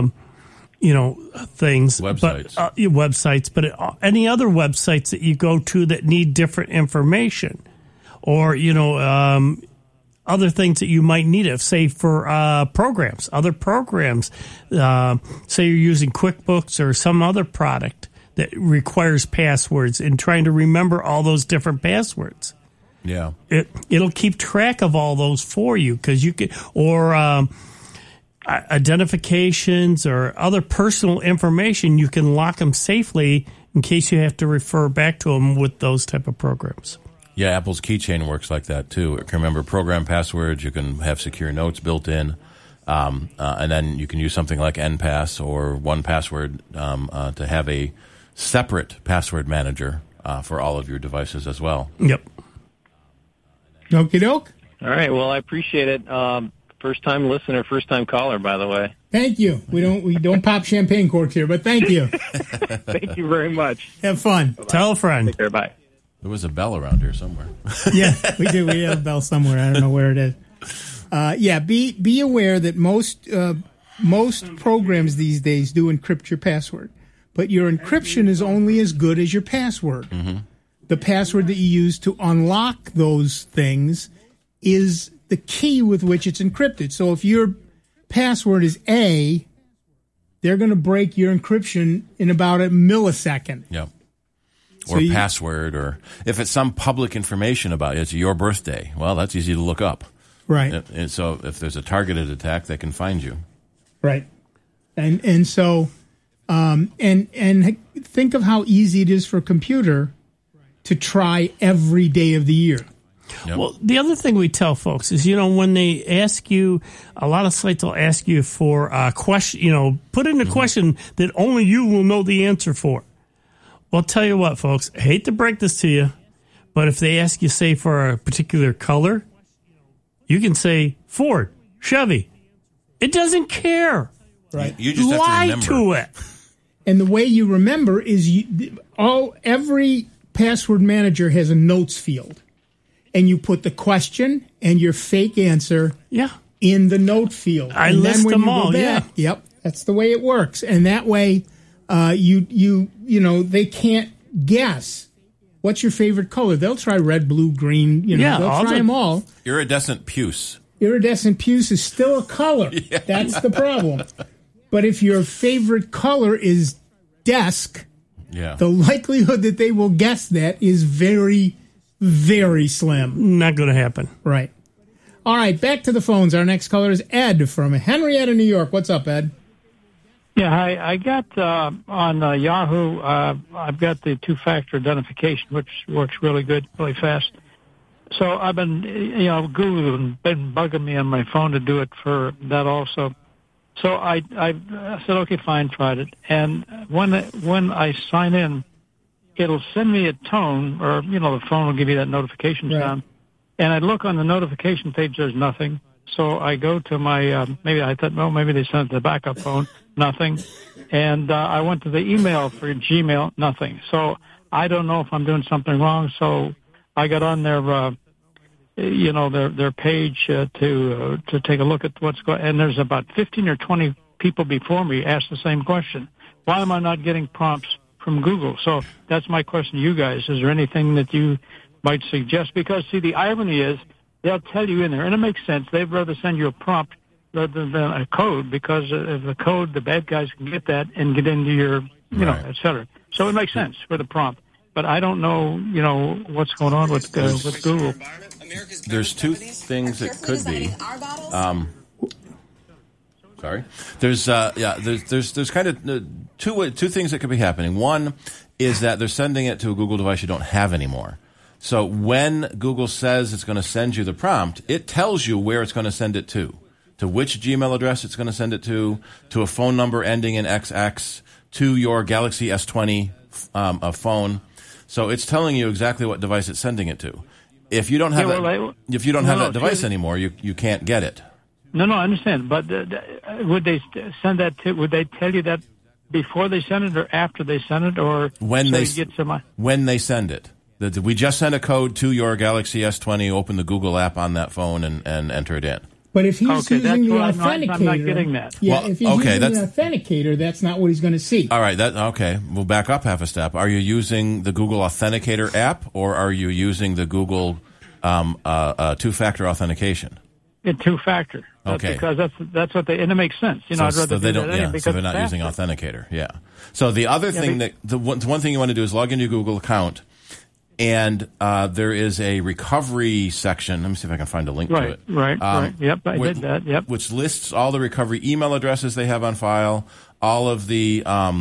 Speaker 3: things,
Speaker 4: websites,
Speaker 3: but any other websites that you go to that need different information, or other things that you might need it, say for other programs, say you're using QuickBooks or some other product that requires passwords and trying to remember all those different passwords.
Speaker 4: Yeah.
Speaker 3: It'll keep track of all those for you because you can, or identifications or other personal information, you can lock them safely in case you have to refer back to them with those type of programs.
Speaker 4: Yeah, Apple's Keychain works like that, too. You can remember program passwords. You can have secure notes built in. And then you can use something like NPass or 1Password to have a separate password manager for all of your devices as well.
Speaker 3: Yep.
Speaker 2: Okie doke.
Speaker 6: All right. Well, I appreciate it. First time listener, first time caller, by the way.
Speaker 2: Thank you. We don't pop champagne corks here, but thank you.
Speaker 6: Thank you very much.
Speaker 2: Have fun.
Speaker 6: Bye-bye.
Speaker 3: Tell a friend.
Speaker 6: Take care. Bye.
Speaker 4: There was a bell around here somewhere.
Speaker 2: Yeah, we do. We have a bell somewhere. I don't know where it is. Be aware that most programs these days do encrypt your password, but your encryption is only as good as your password.
Speaker 4: Mm-hmm.
Speaker 2: The password that you use to unlock those things is the key with which it's encrypted. So if your password is A, they're going to break your encryption in about a millisecond.
Speaker 4: Yep. Or password, or if it's some public information about you, it's your birthday. Well, that's easy to look up.
Speaker 2: Right.
Speaker 4: And so if there's a targeted attack, they can find you.
Speaker 2: Right. And so think of how easy it is for a computer to try every day of the year.
Speaker 4: Yep.
Speaker 3: Well, the other thing we tell folks is, when they ask you, a lot of sites will ask you for a question, put in a question that only you will know the answer for. Well, tell you what, folks, I hate to break this to you, but if they ask you, say, for a particular color, you can say Ford, Chevy. It doesn't care.
Speaker 2: Right.
Speaker 4: You just
Speaker 3: Lie
Speaker 4: have to remember.
Speaker 2: it. And the way you remember is every password manager has a notes field. And you put the question and your fake answer in the note field.
Speaker 3: I
Speaker 2: and
Speaker 3: list
Speaker 2: then when
Speaker 3: them
Speaker 2: you go
Speaker 3: all,
Speaker 2: back, Yep, that's the way it works. And that way, they can't guess. What's your favorite color? They'll try red, blue, green. They'll try them all.
Speaker 4: Iridescent puce.
Speaker 2: Iridescent puce is still a color.
Speaker 4: Yeah.
Speaker 2: That's the problem. But if your favorite color is desk, the likelihood that they will guess that is very, very slim.
Speaker 3: Not going to happen.
Speaker 2: Right. All right, back to the phones. Our next caller is Ed from Henrietta, New York. What's up, Ed?
Speaker 5: Yeah, I got on Yahoo, I've got the two-factor identification, which works really good, really fast. So I've been, Google has been bugging me on my phone to do it for that also. So I said, okay, fine, tried it. And when I sign in, it'll send me a tone, or, the phone will give you that notification sound. And I look on the notification page, there's nothing. So I go to my, maybe they sent it to the backup phone, nothing. And I went to the email for Gmail, nothing. So I don't know if I'm doing something wrong. So I got on their page to take a look at what's going. And there's about 15 or 20 people before me asked the same question. Why am I not getting prompts from Google? So that's my question to you guys. Is there anything that you might suggest? Because, see, the irony is they'll tell you in there, and it makes sense. They'd rather send you a prompt rather than a code, because if the code, the bad guys can get that and get into your, et cetera. So it makes sense for the prompt. But I don't know, what's going on with Google.
Speaker 4: There's two things that could be. Sorry. There's kind of two things that could be happening. One is that they're sending it to a Google device you don't have anymore. So when Google says it's going to send you the prompt, it tells you where it's going to send it to which Gmail address it's going to send it to a phone number ending in XX, to your Galaxy S20 phone. So it's telling you exactly what device it's sending it to. If you don't have that device anymore, you can't get it.
Speaker 5: No, I understand. But would they send that to? Would they tell you that before they send it or after they send it, or
Speaker 4: when they send it? We just sent a code to your Galaxy S20. Open the Google app on that phone and enter it in.
Speaker 2: But if he's using the authenticator,
Speaker 5: I'm not getting that.
Speaker 2: Yeah, if he's using the authenticator, that's not what he's going to see.
Speaker 4: All right, we'll back up half a step. Are you using the Google Authenticator app, or are you using the Google two-factor authentication?
Speaker 5: Two-factor.
Speaker 4: Okay,
Speaker 5: because that's what and it makes sense. I'd rather do that anyway,
Speaker 4: so they're not using Authenticator. Yeah. So the other thing the one thing you want to do is log into your Google account. And there is a recovery section. Let me see if I can find a link to it.
Speaker 5: Right. Yep, I did that. Yep.
Speaker 4: Which lists all the recovery email addresses they have on file, all of the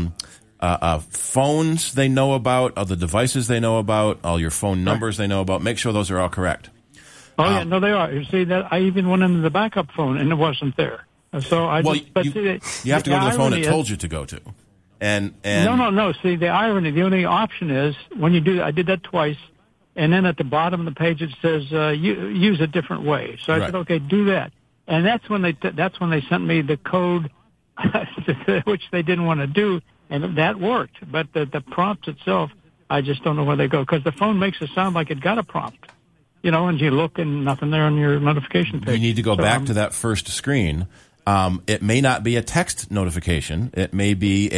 Speaker 4: phones they know about, all the devices they know about, all your phone numbers they know about. Make sure those are all correct.
Speaker 5: Oh, yeah, no, they are. You see, that I even went into the backup phone, and it wasn't there. So
Speaker 4: you have to go to the phone it told you to go to. And
Speaker 5: No. See, the irony, the only option is when you do. I did that twice, and then at the bottom of the page it says use a different way. So I said, okay, do that. And that's when they sent me the code, which they didn't want to do, and that worked. But the prompt itself, I just don't know where they go, because the phone makes it sound like it got a prompt. and you look and nothing there on your notification page.
Speaker 4: You need to go back to that first screen. It may not be a text notification. It may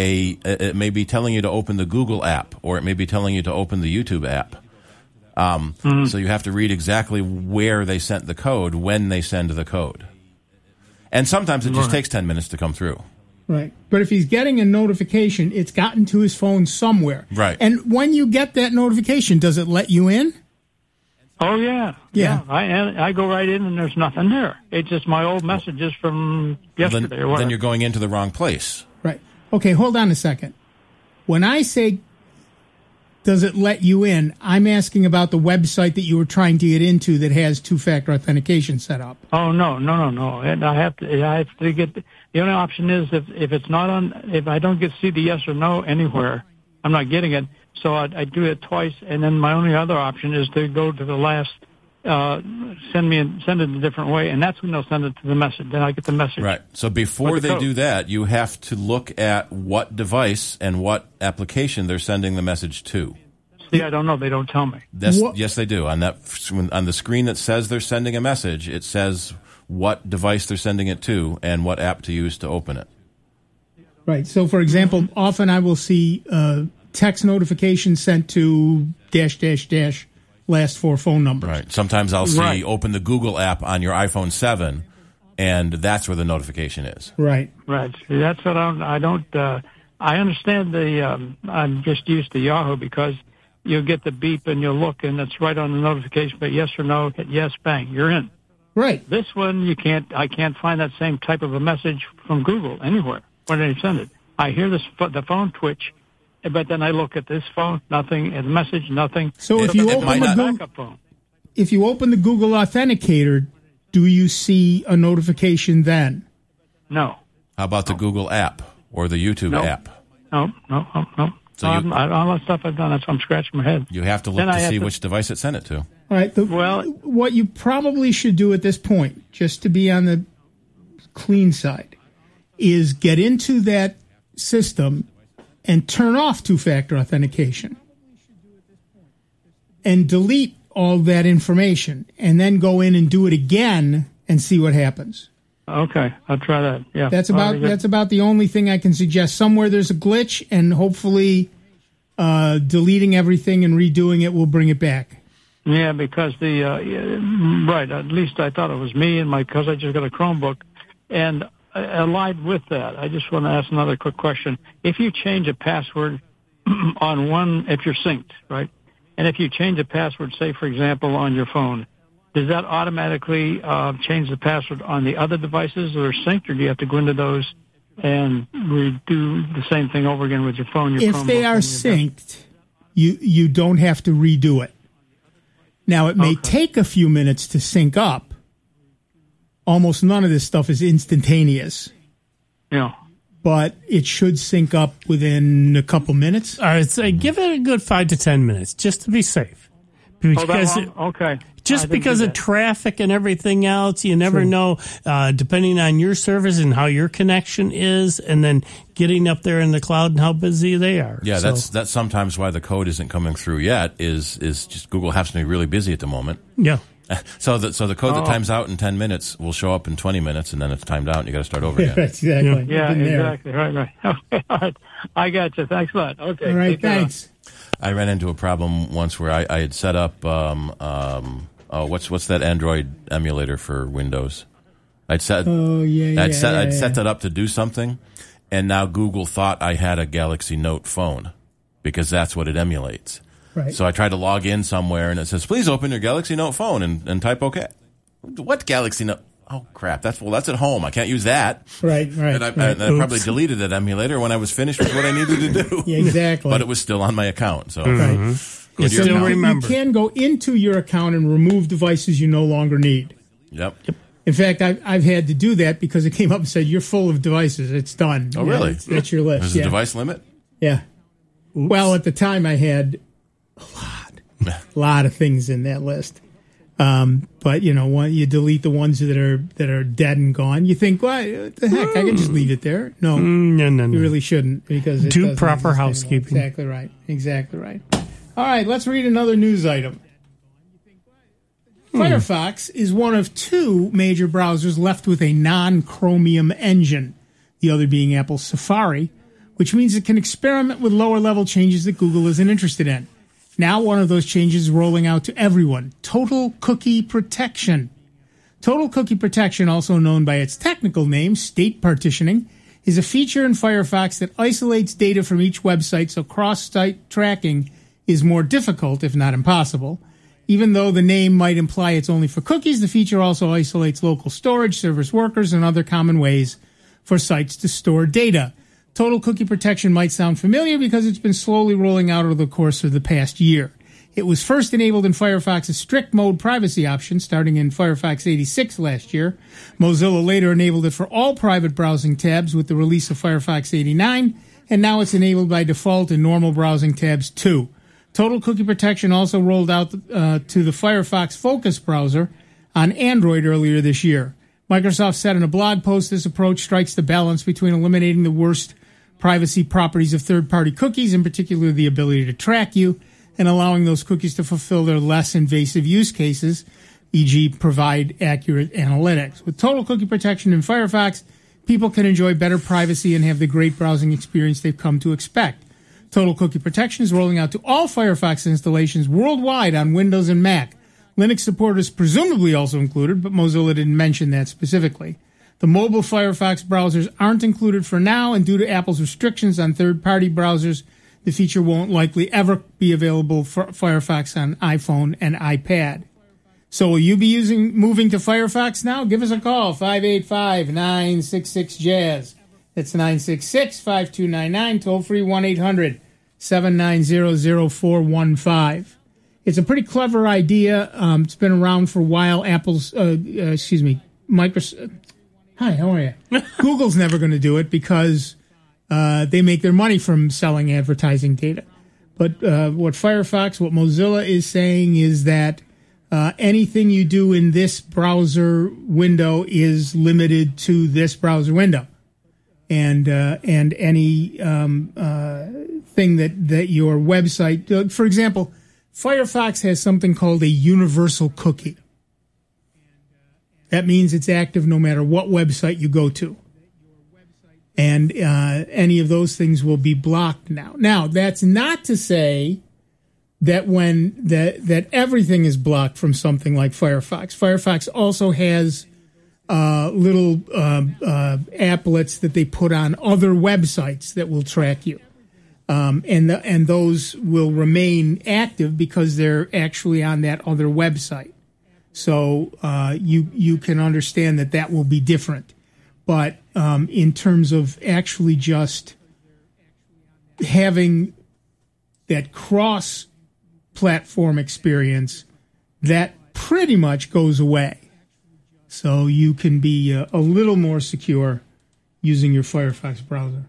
Speaker 4: be telling you to open the Google app, or it may be telling you to open the YouTube app. So you have to read exactly where they sent the code when they send the code. And sometimes it just takes 10 minutes to come through.
Speaker 2: Right. But if he's getting a notification, it's gotten to his phone somewhere.
Speaker 4: Right.
Speaker 2: And when you get that notification, does it let you in?
Speaker 5: Oh, yeah.
Speaker 2: Yeah.
Speaker 5: I go right in and there's nothing there. It's just my old messages from yesterday or whatever.
Speaker 4: Then you're going into the wrong place.
Speaker 2: Right. Okay, hold on a second. When I say, does it let you in, I'm asking about the website that you were trying to get into that has two-factor authentication set up.
Speaker 5: Oh, no. And I have to get, the only option is if it's not on, if I don't see the yes or no anywhere, I'm not getting it. So I do it twice, and then my only other option is to go to the last, send it a different way, and that's when they'll send it to the message. Then I get the message.
Speaker 4: Right. So before they do that, you have to look at what device and what application they're sending the message to.
Speaker 5: See, I don't know. They don't tell me.
Speaker 4: Yes, they do. On the screen that says they're sending a message, it says what device they're sending it to and what app to use to open it.
Speaker 2: Right. So, for example, often I will see text notification sent to ... last four phone numbers.
Speaker 4: Right. Sometimes I'll see open the Google app on your iPhone 7, and that's where the notification is.
Speaker 2: Right.
Speaker 5: Right. See, that's what I don't. I understand I'm just used to Yahoo because you'll get the beep and you'll look and it's right on the notification. But yes or no, hit yes, bang, you're in.
Speaker 2: Right.
Speaker 5: This one I can't find that same type of a message from Google anywhere when they send it. I hear the phone twitch. But then I look at this phone, nothing, and the message, nothing.
Speaker 2: So if you open the Google Authenticator, do you see a notification then?
Speaker 5: No.
Speaker 4: How about the Google app or the YouTube app?
Speaker 5: No.
Speaker 4: So
Speaker 5: all that stuff I've done, that's why I'm scratching my head.
Speaker 4: You have to look to see which device it sent it to.
Speaker 2: All right. What you probably should do at this point, just to be on the clean side, is get into that system and turn off two-factor authentication and delete all that information and then go in and do it again and see what happens.
Speaker 5: Okay, I'll try that. Yeah,
Speaker 2: that's about the only thing I can suggest. Somewhere there's a glitch, and hopefully deleting everything and redoing it will bring it back.
Speaker 5: Yeah, because right, at least I thought it was me because I just got a Chromebook, and allied with that, I just want to ask another quick question. If you change a password on one, if you're synced, right, and if you change a password, say, for example, on your phone, does that automatically change the password on the other devices that are synced, or do you have to go into those and redo the same thing over again with your phone?
Speaker 2: If they are synced, you don't have to redo it. Now, it may take a few minutes to sync up. Almost none of this stuff is instantaneous.
Speaker 5: Yeah.
Speaker 2: But it should sync up within a couple minutes.
Speaker 3: I would say give it a good 5 to 10 minutes just to be safe. Because
Speaker 5: okay.
Speaker 3: Just because of traffic and everything else, you never know, depending on your service and how your connection is, and then getting up there in the cloud and how busy they are.
Speaker 4: Yeah, that's sometimes why the code isn't coming through yet, is just Google happens to be really busy at the moment.
Speaker 3: Yeah.
Speaker 4: So the code that times out in 10 minutes will show up in 20 minutes, and then it's timed out, and you got to start over again.
Speaker 2: Exactly.
Speaker 5: Yeah, exactly. Right. Okay, all right. I got you. Thanks a lot. Okay.
Speaker 2: All right, thanks.
Speaker 4: I ran into a problem once where I had set up what's that Android emulator for Windows? I'd set that up to do something, and now Google thought I had a Galaxy Note phone because that's what it emulates.
Speaker 2: Right.
Speaker 4: So I tried to log in somewhere, and it says, "Please open your Galaxy Note phone and type OK." What Galaxy Note? Oh crap! That's at home. I can't use that.
Speaker 2: Right.
Speaker 4: And I probably deleted that emulator when I was finished with what I needed to do.
Speaker 2: Yeah, exactly.
Speaker 4: But it was still on my account. So
Speaker 3: you still remember.
Speaker 2: You can go into your account and remove devices you no longer need.
Speaker 4: Yep.
Speaker 2: In fact, I've had to do that because it came up and said, "You're full of devices. It's done."
Speaker 4: Oh, really?
Speaker 2: That's your list.
Speaker 4: There's a device limit?
Speaker 2: Yeah. Oops. Well, at the time, I had a lot of things in that list. But you delete the ones that are dead and gone. You think, what the heck? I can just leave it there. No, you really shouldn't, because it
Speaker 3: do proper housekeeping.
Speaker 2: Exactly right. All right, let's read another news item. Firefox is one of two major browsers left with a non-Chromium engine, the other being Apple's Safari, which means it can experiment with lower-level changes that Google isn't interested in. Now one of those changes is rolling out to everyone, Total Cookie Protection. Total Cookie Protection, also known by its technical name, state partitioning, is a feature in Firefox that isolates data from each website so cross-site tracking is more difficult, if not impossible. Even though the name might imply it's only for cookies, the feature also isolates local storage, service workers, and other common ways for sites to store data. Total Cookie Protection might sound familiar because it's been slowly rolling out over the course of the past year. It was first enabled in Firefox's strict mode privacy option starting in Firefox 86 last year. Mozilla later enabled it for all private browsing tabs with the release of Firefox 89, and now it's enabled by default in normal browsing tabs too. Total Cookie Protection also rolled out to the Firefox Focus browser on Android earlier this year. Microsoft said in a blog post this approach strikes the balance between eliminating the worst privacy properties of third-party cookies, in particular the ability to track you, and allowing those cookies to fulfill their less invasive use cases, e.g. provide accurate analytics. With Total Cookie Protection in Firefox, people can enjoy better privacy and have the great browsing experience they've come to expect. Total Cookie Protection is rolling out to all Firefox installations worldwide on Windows and Mac. Linux support is presumably also included, but Mozilla didn't mention that specifically. The mobile Firefox browsers aren't included for now, and due to Apple's restrictions on third-party browsers, the feature won't likely ever be available for Firefox on iPhone and iPad. So will you be moving to Firefox now? Give us a call, 585-966-JAZZ. That's 966-5299, toll-free 1-800-790-0415. It's a pretty clever idea. It's been around for a while. Microsoft. Hi, how are you? Google's never going to do it because they make their money from selling advertising data. But what Mozilla is saying is that anything you do in this browser window is limited to this browser window. And any thing that your website, for example, Firefox has something called a universal cookie. That means it's active no matter what website you go to. And any of those things will be blocked now. Now, that's not to say that that everything is blocked from something like Firefox. Firefox also has little applets that they put on other websites that will track you. And those will remain active because they're actually on that other website. So you can understand that will be different. But in terms of actually just having that cross-platform experience, that pretty much goes away. So you can be a little more secure using your Firefox browser.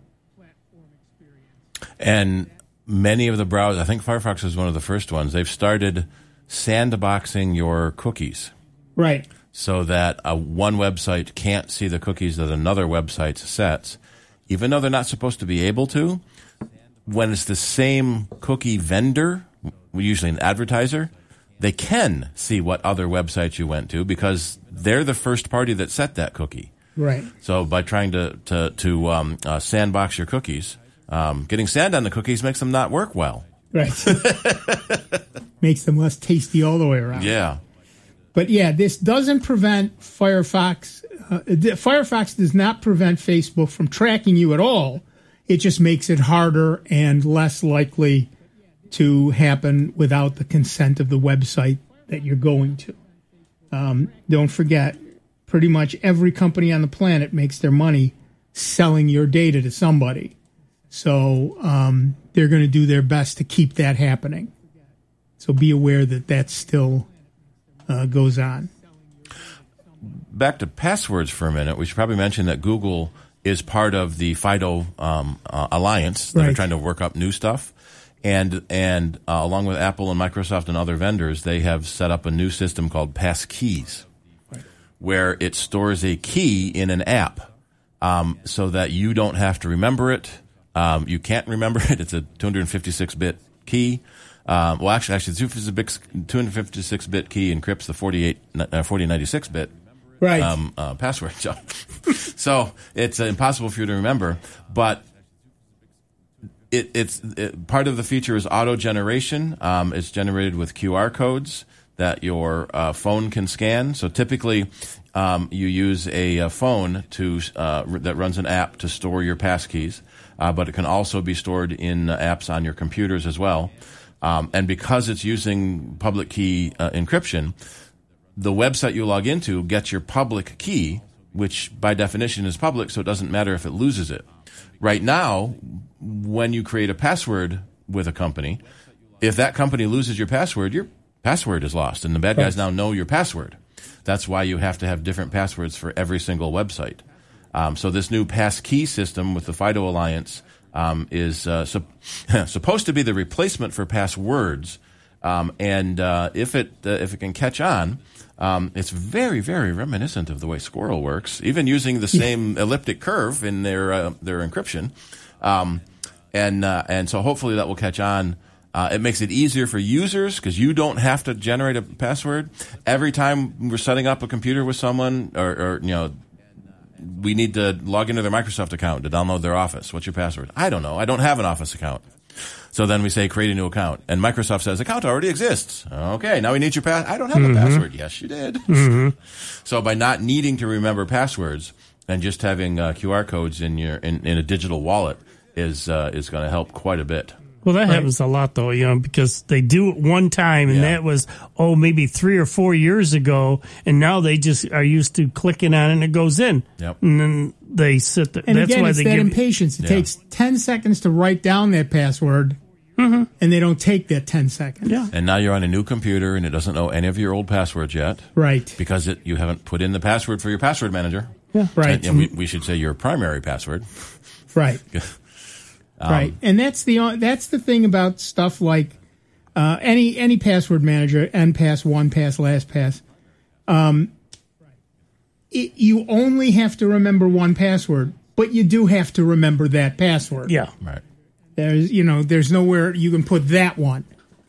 Speaker 4: And many of the browsers, I think Firefox is one of the first ones, they've started sandboxing your cookies.
Speaker 2: Right.
Speaker 4: So that one website can't see the cookies that another website sets, even though they're not supposed to be able to. When it's the same cookie vendor, usually an advertiser, they can see what other websites you went to because they're the first party that set that cookie.
Speaker 2: Right.
Speaker 4: So by trying to sandbox your cookies, getting sand on the cookies makes them not work well.
Speaker 2: Right. Makes them less tasty all the way around.
Speaker 4: Yeah.
Speaker 2: But yeah, this doesn't prevent Firefox. Firefox does not prevent Facebook from tracking you at all. It just makes it harder and less likely to happen without the consent of the website that you're going to. Don't forget, pretty much every company on the planet makes their money selling your data to somebody. So they're going to do their best to keep that happening. So be aware that still goes on.
Speaker 4: Back to passwords for a minute. We should probably mention that Google is part of the FIDO alliance that are trying to work up new stuff. And along with Apple and Microsoft and other vendors, they have set up a new system called Passkeys, where it stores a key in an app so that you don't have to remember it. You can't remember it. It's a 256-bit key. Well, actually, the 256-bit key encrypts the 4096-bit password. So it's impossible for you to remember. But it's part of the feature is auto generation. It's generated with QR codes that your phone can scan. So typically, you use a phone that runs an app to store your passkeys, but it can also be stored in apps on your computers as well. And because it's using public key encryption, the website you log into gets your public key, which by definition is public, so it doesn't matter if it loses it. Right now, when you create a password with a company, if that company loses your password is lost, and the bad guys now know your password. That's why you have to have different passwords for every single website. So this new passkey system with the FIDO Alliance is supposed to be the replacement for passwords, and if it can catch on, it's very, very reminiscent of the way Squirrel works, even using the same elliptic curve in their encryption, and so hopefully that will catch on. It makes it easier for users because you don't have to generate a password every time we're setting up a computer with someone, or we need to log into their Microsoft account to download their Office. What's your password? I don't know. I don't have an Office account. So then we say create a new account, and Microsoft says account already exists. Okay, now we need your I don't have a password. Yes, you did. So by not needing to remember passwords and just having QR codes in a digital wallet is going to help quite a bit.
Speaker 3: Well, that happens a lot, though, because they do it one time, and that was, maybe 3 or 4 years ago, and now they just are used to clicking on it, and it goes in.
Speaker 4: Yep.
Speaker 3: And then they sit there.
Speaker 2: And
Speaker 3: that's
Speaker 2: again,
Speaker 3: why
Speaker 2: it's
Speaker 3: they
Speaker 2: that
Speaker 3: give
Speaker 2: impatience. It takes 10 seconds to write down that password, and they don't take that 10 seconds.
Speaker 3: Yeah.
Speaker 4: And now you're on a new computer, and it doesn't know any of your old passwords yet.
Speaker 2: Right.
Speaker 4: Because you haven't put in the password for your password manager.
Speaker 2: Yeah. Right.
Speaker 4: And we should say your primary password.
Speaker 2: Right. Right, and that's the thing about stuff like any password manager, NPass, OnePass, LastPass. You only have to remember one password, but you do have to remember that password.
Speaker 3: Yeah,
Speaker 4: right.
Speaker 2: There's nowhere you can put that one.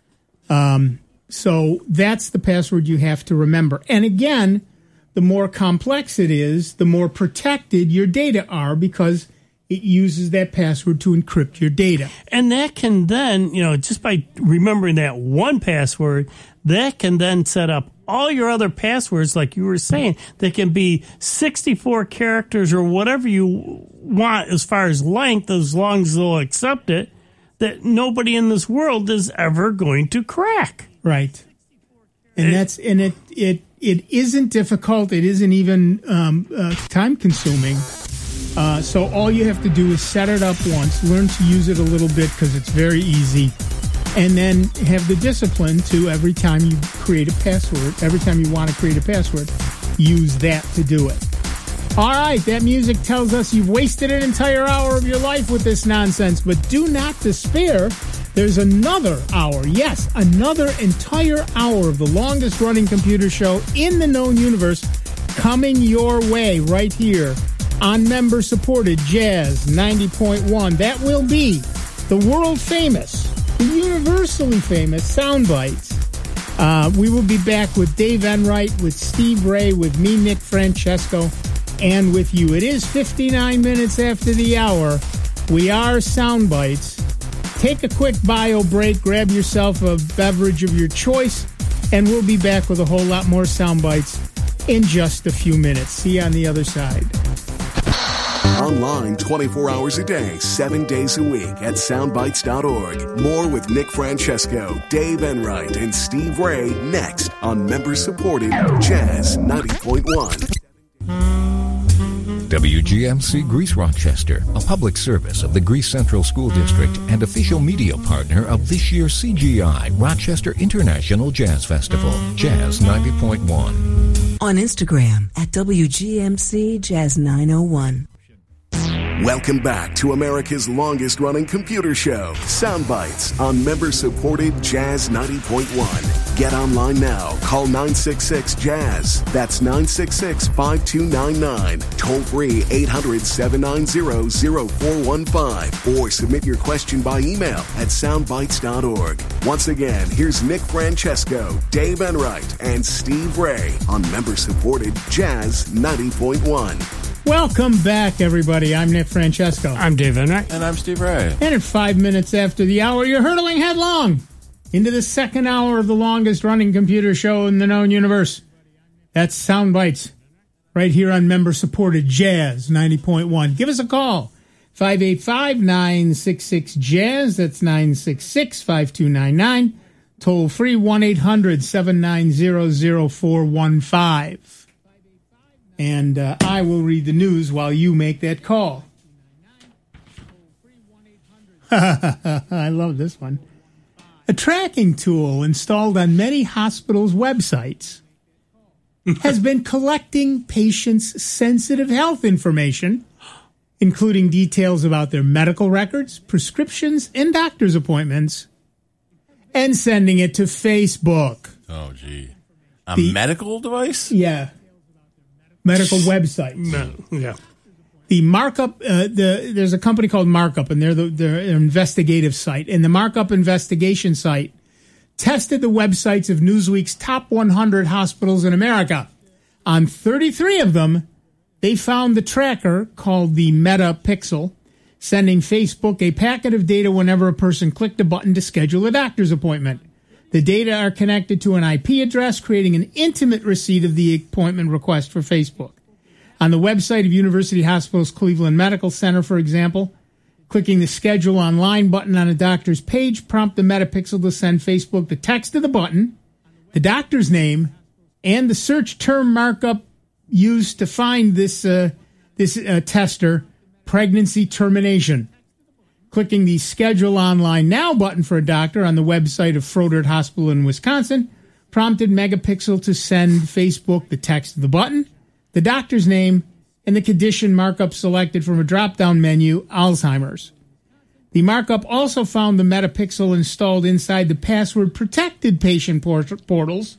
Speaker 2: So that's the password you have to remember. And again, the more complex it is, the more protected your data are because it uses that password to encrypt your data.
Speaker 3: And that can then, just by remembering that one password, that can then set up all your other passwords, like you were saying, that can be 64 characters or whatever you want as far as length, as long as they'll accept it, that nobody in this world is ever going to crack.
Speaker 2: Right. And it isn't difficult. It isn't even time consuming. So all you have to do is set it up once, learn to use it a little bit because it's very easy, and then have the discipline to every time you create a password, every time you want to create a password, use that to do it. All right, that music tells us you've wasted an entire hour of your life with this nonsense, but do not despair. There's another hour, yes, another entire hour of the longest running computer show in the known universe coming your way right here on member-supported Jazz 90.1. That will be the world-famous, the universally famous Soundbites. We will be back with Dave Enright, with Steve Ray, with me, Nick Francesco, and with you. It is 59 minutes after the hour. We are Soundbites. Take a quick bio break, grab yourself a beverage of your choice, and we'll be back with a whole lot more Soundbites in just a few minutes. See you on the other side.
Speaker 1: Online 24 hours a day, 7 days a week at soundbites.org. More with Nick Francesco, Dave Enright, and Steve Ray next on member-supported Jazz 90.1.
Speaker 7: WGMC Greece Rochester, a public service of the Greece Central School District and official media partner of this year's CGI Rochester International Jazz Festival, Jazz 90.1.
Speaker 8: On Instagram at WGMC Jazz 901.
Speaker 1: Welcome back to America's longest-running computer show, Soundbites, on member-supported Jazz 90.1. Get online now. Call 966-JAZZ. That's 966-5299. Toll-free 800-790-0415. Or submit your question by email at soundbites.org. Once again, here's Nick Francesco, Dave Enright, and Steve Ray on member-supported Jazz 90.1.
Speaker 2: Welcome back, everybody. I'm Nick Francesco.
Speaker 3: I'm Dave Enright.
Speaker 4: And I'm Steve Ray.
Speaker 2: And at 5 minutes after the hour, you're hurtling headlong into the second hour of the longest-running computer show in the known universe. That's Soundbites, right here on member-supported Jazz 90.1. Give us a call, 585-966-JAZZ. That's 966-5299. Toll-free, 1-800-790-0415. And I will read the news while you make that call. I love this one. A tracking tool installed on many hospitals' websites has been collecting patients' sensitive health information, including details about their medical records, prescriptions, and doctor's appointments, and sending it to Facebook.
Speaker 4: Oh, gee. A medical device?
Speaker 2: Yeah. Medical websites.
Speaker 3: Yeah.
Speaker 2: The Markup, there's a company called Markup, and they're an investigative site. And the Markup investigation site tested the websites of Newsweek's top 100 hospitals in America. On 33 of them, they found the tracker called the MetaPixel, sending Facebook a packet of data whenever a person clicked a button to schedule a doctor's appointment. The data are connected to an IP address, creating an intimate receipt of the appointment request for Facebook. On the website of University Hospitals Cleveland Medical Center, for example, clicking the Schedule Online button on a doctor's page prompts the MetaPixel to send Facebook the text of the button, the doctor's name, and the search term markup used to find this tester, pregnancy termination. Clicking the Schedule Online Now button for a doctor on the website of Froedtert Hospital in Wisconsin prompted Megapixel to send Facebook the text of the button, the doctor's name, and the condition markup selected from a drop-down menu, Alzheimer's. The markup also found the MetaPixel installed inside the password-protected patient portals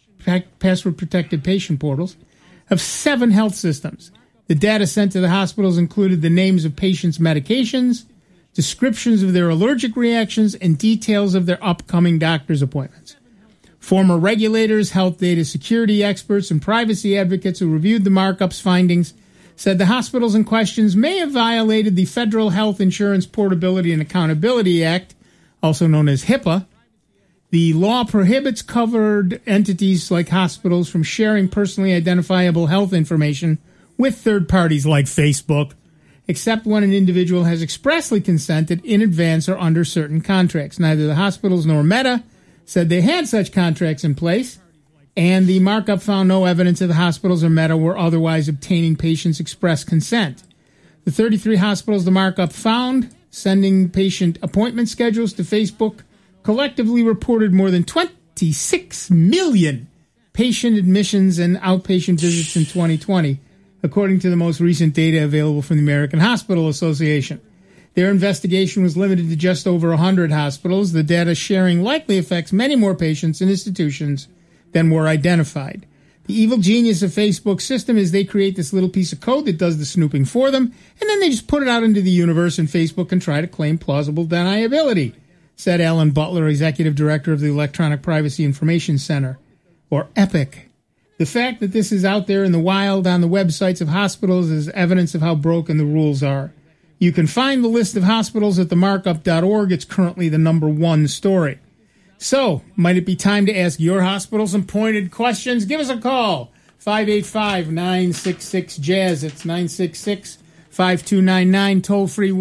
Speaker 2: of 7 health systems. The data sent to the hospitals included the names of patients' medications, descriptions of their allergic reactions, and details of their upcoming doctor's appointments. Former regulators, health data security experts, and privacy advocates who reviewed the markup's findings said the hospitals in question may have violated the Federal Health Insurance Portability and Accountability Act, also known as HIPAA. The law prohibits covered entities like hospitals from sharing personally identifiable health information with third parties like Facebook, except when an individual has expressly consented in advance or under certain contracts. Neither the hospitals nor Meta said they had such contracts in place, and the markup found no evidence that the hospitals or Meta were otherwise obtaining patients' express consent. The 33 hospitals the markup found sending patient appointment schedules to Facebook collectively reported more than 26 million patient admissions and outpatient visits in 2020, according to the most recent data available from the American Hospital Association. Their investigation was limited to just over 100 hospitals. The data sharing likely affects many more patients and institutions than were identified. The evil genius of Facebook's system is they create this little piece of code that does the snooping for them, and then they just put it out into the universe, and Facebook can try to claim plausible deniability, said Alan Butler, executive director of the Electronic Privacy Information Center, or EPIC. The fact that this is out there in the wild on the websites of hospitals is evidence of how broken the rules are. You can find the list of hospitals at themarkup.org. It's currently the #1 story. So, might it be time to ask your hospital some pointed questions? Give us a call, 585-966-JAZZ. It's 966-5299, toll-free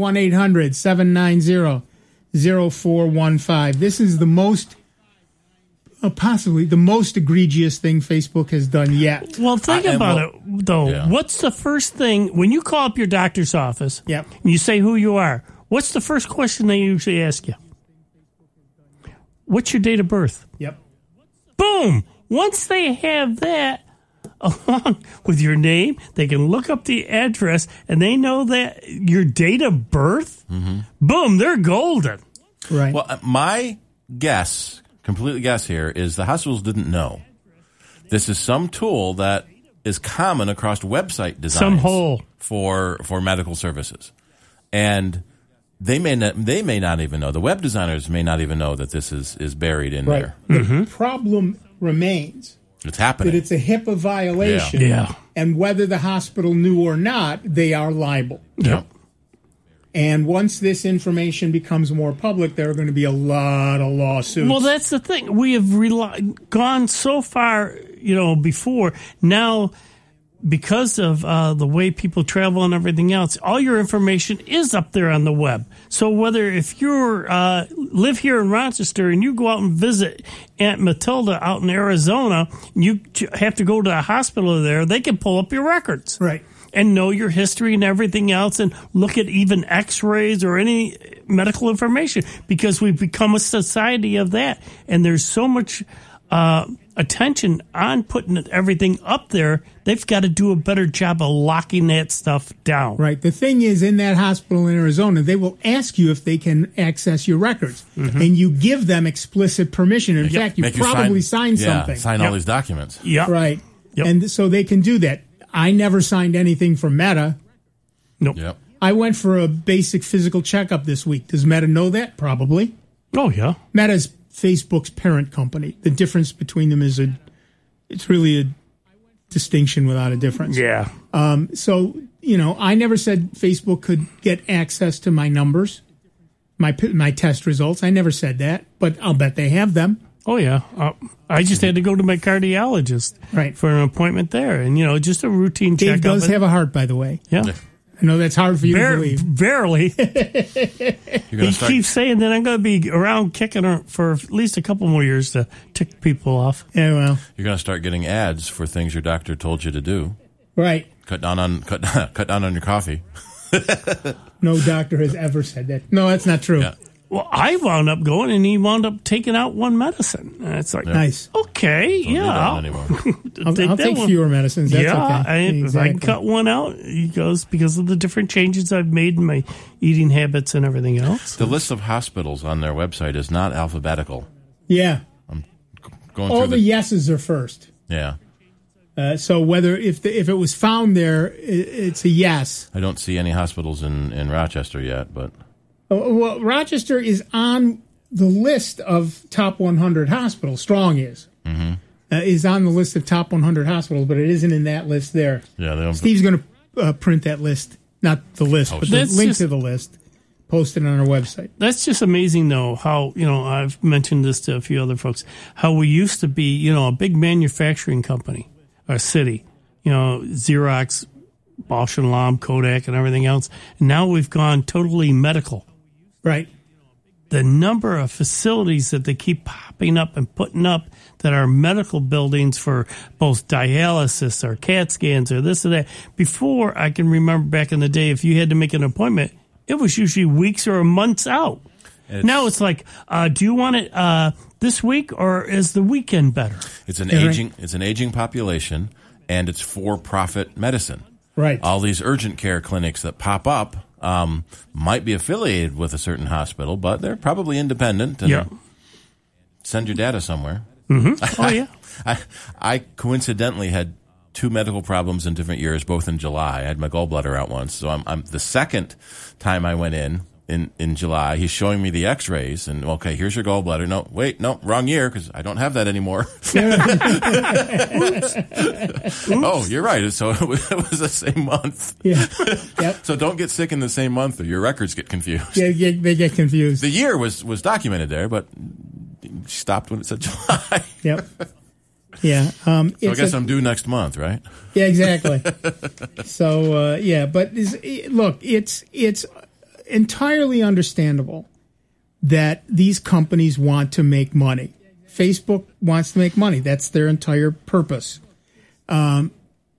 Speaker 2: 1-800-790-0415. This is the most, possibly the most egregious thing Facebook has done yet.
Speaker 3: Well, think about it, though. Yeah. What's the first thing, when you call up your doctor's office, and you say who you are, what's the first question they usually ask you? What's your date of birth?
Speaker 2: Yep.
Speaker 3: Boom! Once they have that, along with your name. They can look up the address, and they know that your date of birth. Boom, they're golden.
Speaker 2: Right.
Speaker 4: Well, my guess, completely guess here, is the hospitals didn't know. This is some tool that is common across website designs
Speaker 3: Some hole.
Speaker 4: for medical services. And they may not even know. The web designers may not even know that this is buried in
Speaker 2: Right.
Speaker 4: there.
Speaker 2: The problem remains
Speaker 4: It's happening.
Speaker 2: that it's a HIPAA violation.
Speaker 3: Yeah.
Speaker 2: And whether the hospital knew or not, they are liable.
Speaker 4: Yep.
Speaker 2: And once this information becomes more public, there are going to be a lot of lawsuits.
Speaker 3: Well, that's the thing. We have gone so far, before. Now, because of the way people travel and everything else, all your information is up there on the web. So if you live here in Rochester and you go out and visit Aunt Matilda out in Arizona, you have to go to a hospital there, they can pull up your records.
Speaker 2: Right.
Speaker 3: And know your history and everything else, and look at even x-rays or any medical information, because we've become a society of that. And there's so much attention on putting everything up there. They've got to do a better job of locking that stuff down.
Speaker 2: Right. The thing is, in that hospital in Arizona, they will ask you if they can access your records. And you give them explicit permission. In fact, you
Speaker 4: Make
Speaker 2: probably sign something.
Speaker 4: Sign all these documents.
Speaker 3: Yeah.
Speaker 2: Right.
Speaker 3: Yep.
Speaker 2: And so they can do that. I never signed anything for Meta.
Speaker 3: Nope.
Speaker 4: Yep.
Speaker 2: I went for a basic physical checkup this week. Does Meta know that? Probably.
Speaker 3: Oh, yeah.
Speaker 2: Meta's Facebook's parent company. The difference between them is it's really a distinction without a difference.
Speaker 3: Yeah.
Speaker 2: So, I never said Facebook could get access to my numbers, my test results. I never said that, but I'll bet they have them.
Speaker 3: Oh, yeah. I just had to go to my cardiologist for an appointment there. And, just a routine checkup.
Speaker 2: Dave does have a heart, by the way.
Speaker 3: Yeah.
Speaker 2: I know that's hard for you to believe.
Speaker 3: Barely.
Speaker 4: He
Speaker 3: keeps saying that I'm going to be around kicking her for at least a couple more years to tick people off.
Speaker 2: Yeah, well.
Speaker 4: You're going to start getting ads for things your doctor told you to do.
Speaker 2: Right.
Speaker 4: Cut down on your coffee.
Speaker 2: No doctor has ever said that. No, that's not true.
Speaker 4: Yeah.
Speaker 3: Well, I wound up going, and he wound up taking out one medicine. And it's like,
Speaker 2: Nice.
Speaker 3: okay,
Speaker 4: Don't do that
Speaker 3: yeah.
Speaker 4: anymore.
Speaker 2: I'll take fewer medicines. That's okay.
Speaker 3: If I can cut one out, he goes, because of the different changes I've made in my eating habits and everything else.
Speaker 4: The list of hospitals on their website is not alphabetical.
Speaker 2: Yeah.
Speaker 4: Going
Speaker 2: All
Speaker 4: through
Speaker 2: the yeses are first.
Speaker 4: Yeah.
Speaker 2: So whether if it was found there, it's a yes.
Speaker 4: I don't see any hospitals in Rochester yet, but
Speaker 2: Well, Rochester is on the list of top 100 hospitals. Strong is. Is on the list of top 100 hospitals, but it isn't in that list there.
Speaker 4: yeah, they don't.
Speaker 2: Steve's going to print that list, not the list, but the
Speaker 3: That's
Speaker 2: link
Speaker 3: just-
Speaker 2: to the list, post it on our website.
Speaker 3: That's just amazing, though, how, I've mentioned this to a few other folks, how we used to be, a big manufacturing company, or city, Xerox, Bausch and Lomb, Kodak, and everything else. And now we've gone totally medical.
Speaker 2: Right.
Speaker 3: The number of facilities that they keep popping up and putting up that are medical buildings for both dialysis or CAT scans or this or that. Before, I can remember back in the day, if you had to make an appointment, it was usually weeks or months out. Now it's like, do you want it this week, or is the weekend better?
Speaker 4: It's an aging population, and it's for-profit medicine.
Speaker 2: Right.
Speaker 4: All these urgent care clinics that pop up might be affiliated with a certain hospital, but they're probably independent and send your data somewhere.
Speaker 3: Oh, yeah.
Speaker 4: I coincidentally had 2 medical problems in different years, both in July. I had my gallbladder out once, so I'm the second time I went in July. He's showing me the X-rays, and okay, here's your gallbladder. No, wait, no, wrong year, because I don't have that anymore. Oh, you're right. So it was the same month.
Speaker 2: Yeah. Yep.
Speaker 4: So don't get sick in the same month, or your records get confused.
Speaker 2: Yeah, they get confused.
Speaker 4: The year was documented there, but stopped when it said July.
Speaker 2: Yep. Yeah.
Speaker 4: So I guess I'm due next month, right?
Speaker 2: Yeah, exactly. So, but look, it's entirely understandable that these companies want to make money. Facebook wants to make money. That's their entire purpose. But,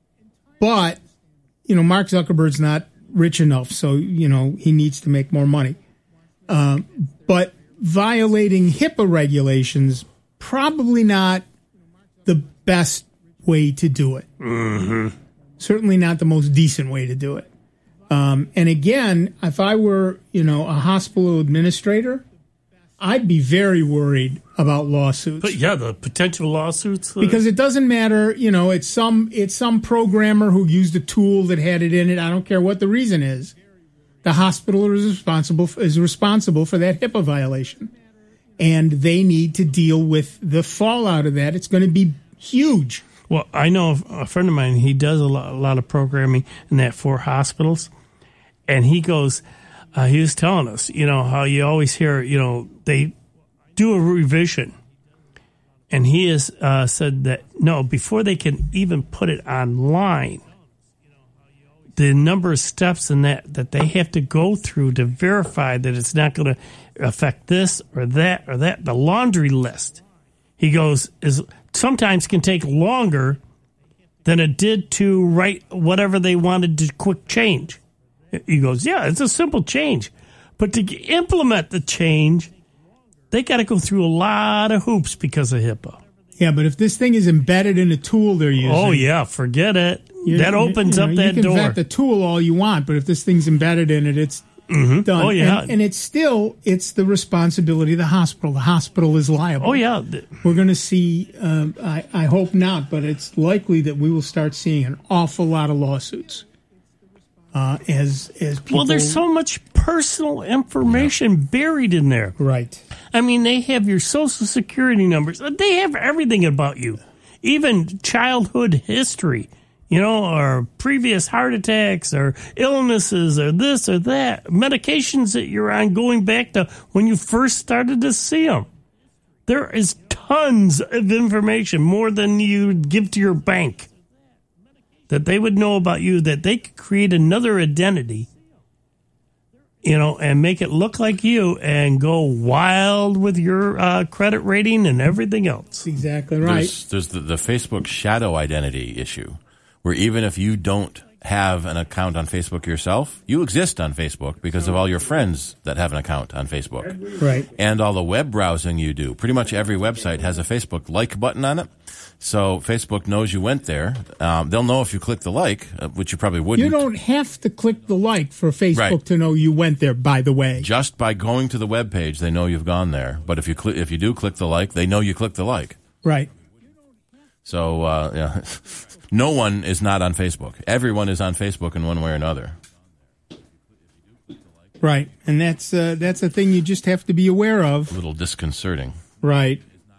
Speaker 2: Mark Zuckerberg's not rich enough, so, he needs to make more money. But violating HIPAA regulations, probably not the best way to do it.
Speaker 3: Mm-hmm.
Speaker 2: Certainly not the most decent way to do it. And again, if I were, a hospital administrator, I'd be very worried about lawsuits.
Speaker 3: But yeah, the potential lawsuits.
Speaker 2: Because it doesn't matter, it's some programmer who used a tool that had it in it. I don't care what the reason is. The hospital is responsible for that HIPAA violation. And they need to deal with the fallout of that. It's going to be huge.
Speaker 3: Well, I know a friend of mine, he does a lot of programming in that for hospitals. And he goes, he was telling us, how you always hear, they do a revision. And he has said that, no, before they can even put it online, the number of steps in that they have to go through to verify that it's not going to affect this or that or that, the laundry list, he goes, is sometimes can take longer than it did to write whatever they wanted to quick change. He goes, yeah, it's a simple change. But to implement the change, they got to go through a lot of hoops because of HIPAA.
Speaker 2: Yeah, but if this thing is embedded in a tool they're using...
Speaker 3: Oh, yeah, forget it. That opens up that door.
Speaker 2: You can vet the tool all you want, but if this thing's embedded in it, it's done.
Speaker 3: Oh, yeah.
Speaker 2: And it's the responsibility of the hospital. The hospital is liable.
Speaker 3: Oh, yeah.
Speaker 2: We're going to see, I hope not, but it's likely that we will start seeing an awful lot of lawsuits. As people...
Speaker 3: Well, there's so much personal information buried in there.
Speaker 2: Right.
Speaker 3: I mean, they have your social security numbers. They have everything about you, even childhood history, or previous heart attacks or illnesses or this or that, medications that you're on going back to when you first started to see them. There is tons of information, more than you give to your bank, that they would know about you, that they could create another identity, and make it look like you and go wild with your credit rating and everything else.
Speaker 2: Exactly right.
Speaker 4: There's the Facebook shadow identity issue, where even if you don't have an account on Facebook yourself, you exist on Facebook because of all your friends that have an account on Facebook.
Speaker 2: Right.
Speaker 4: And all the web browsing you do. Pretty much every website has a Facebook like button on it. So Facebook knows you went there. They'll know if you click the like, which you probably wouldn't.
Speaker 2: You don't have to click the like for Facebook to know you went there, by the way.
Speaker 4: Just by going to the web page, they know you've gone there. But if you do click the like, they know you clicked the like.
Speaker 2: Right.
Speaker 4: So, no one is not on Facebook. Everyone is on Facebook in one way or another.
Speaker 2: Right. And that's a thing you just have to be aware of.
Speaker 4: A little disconcerting.
Speaker 2: Right.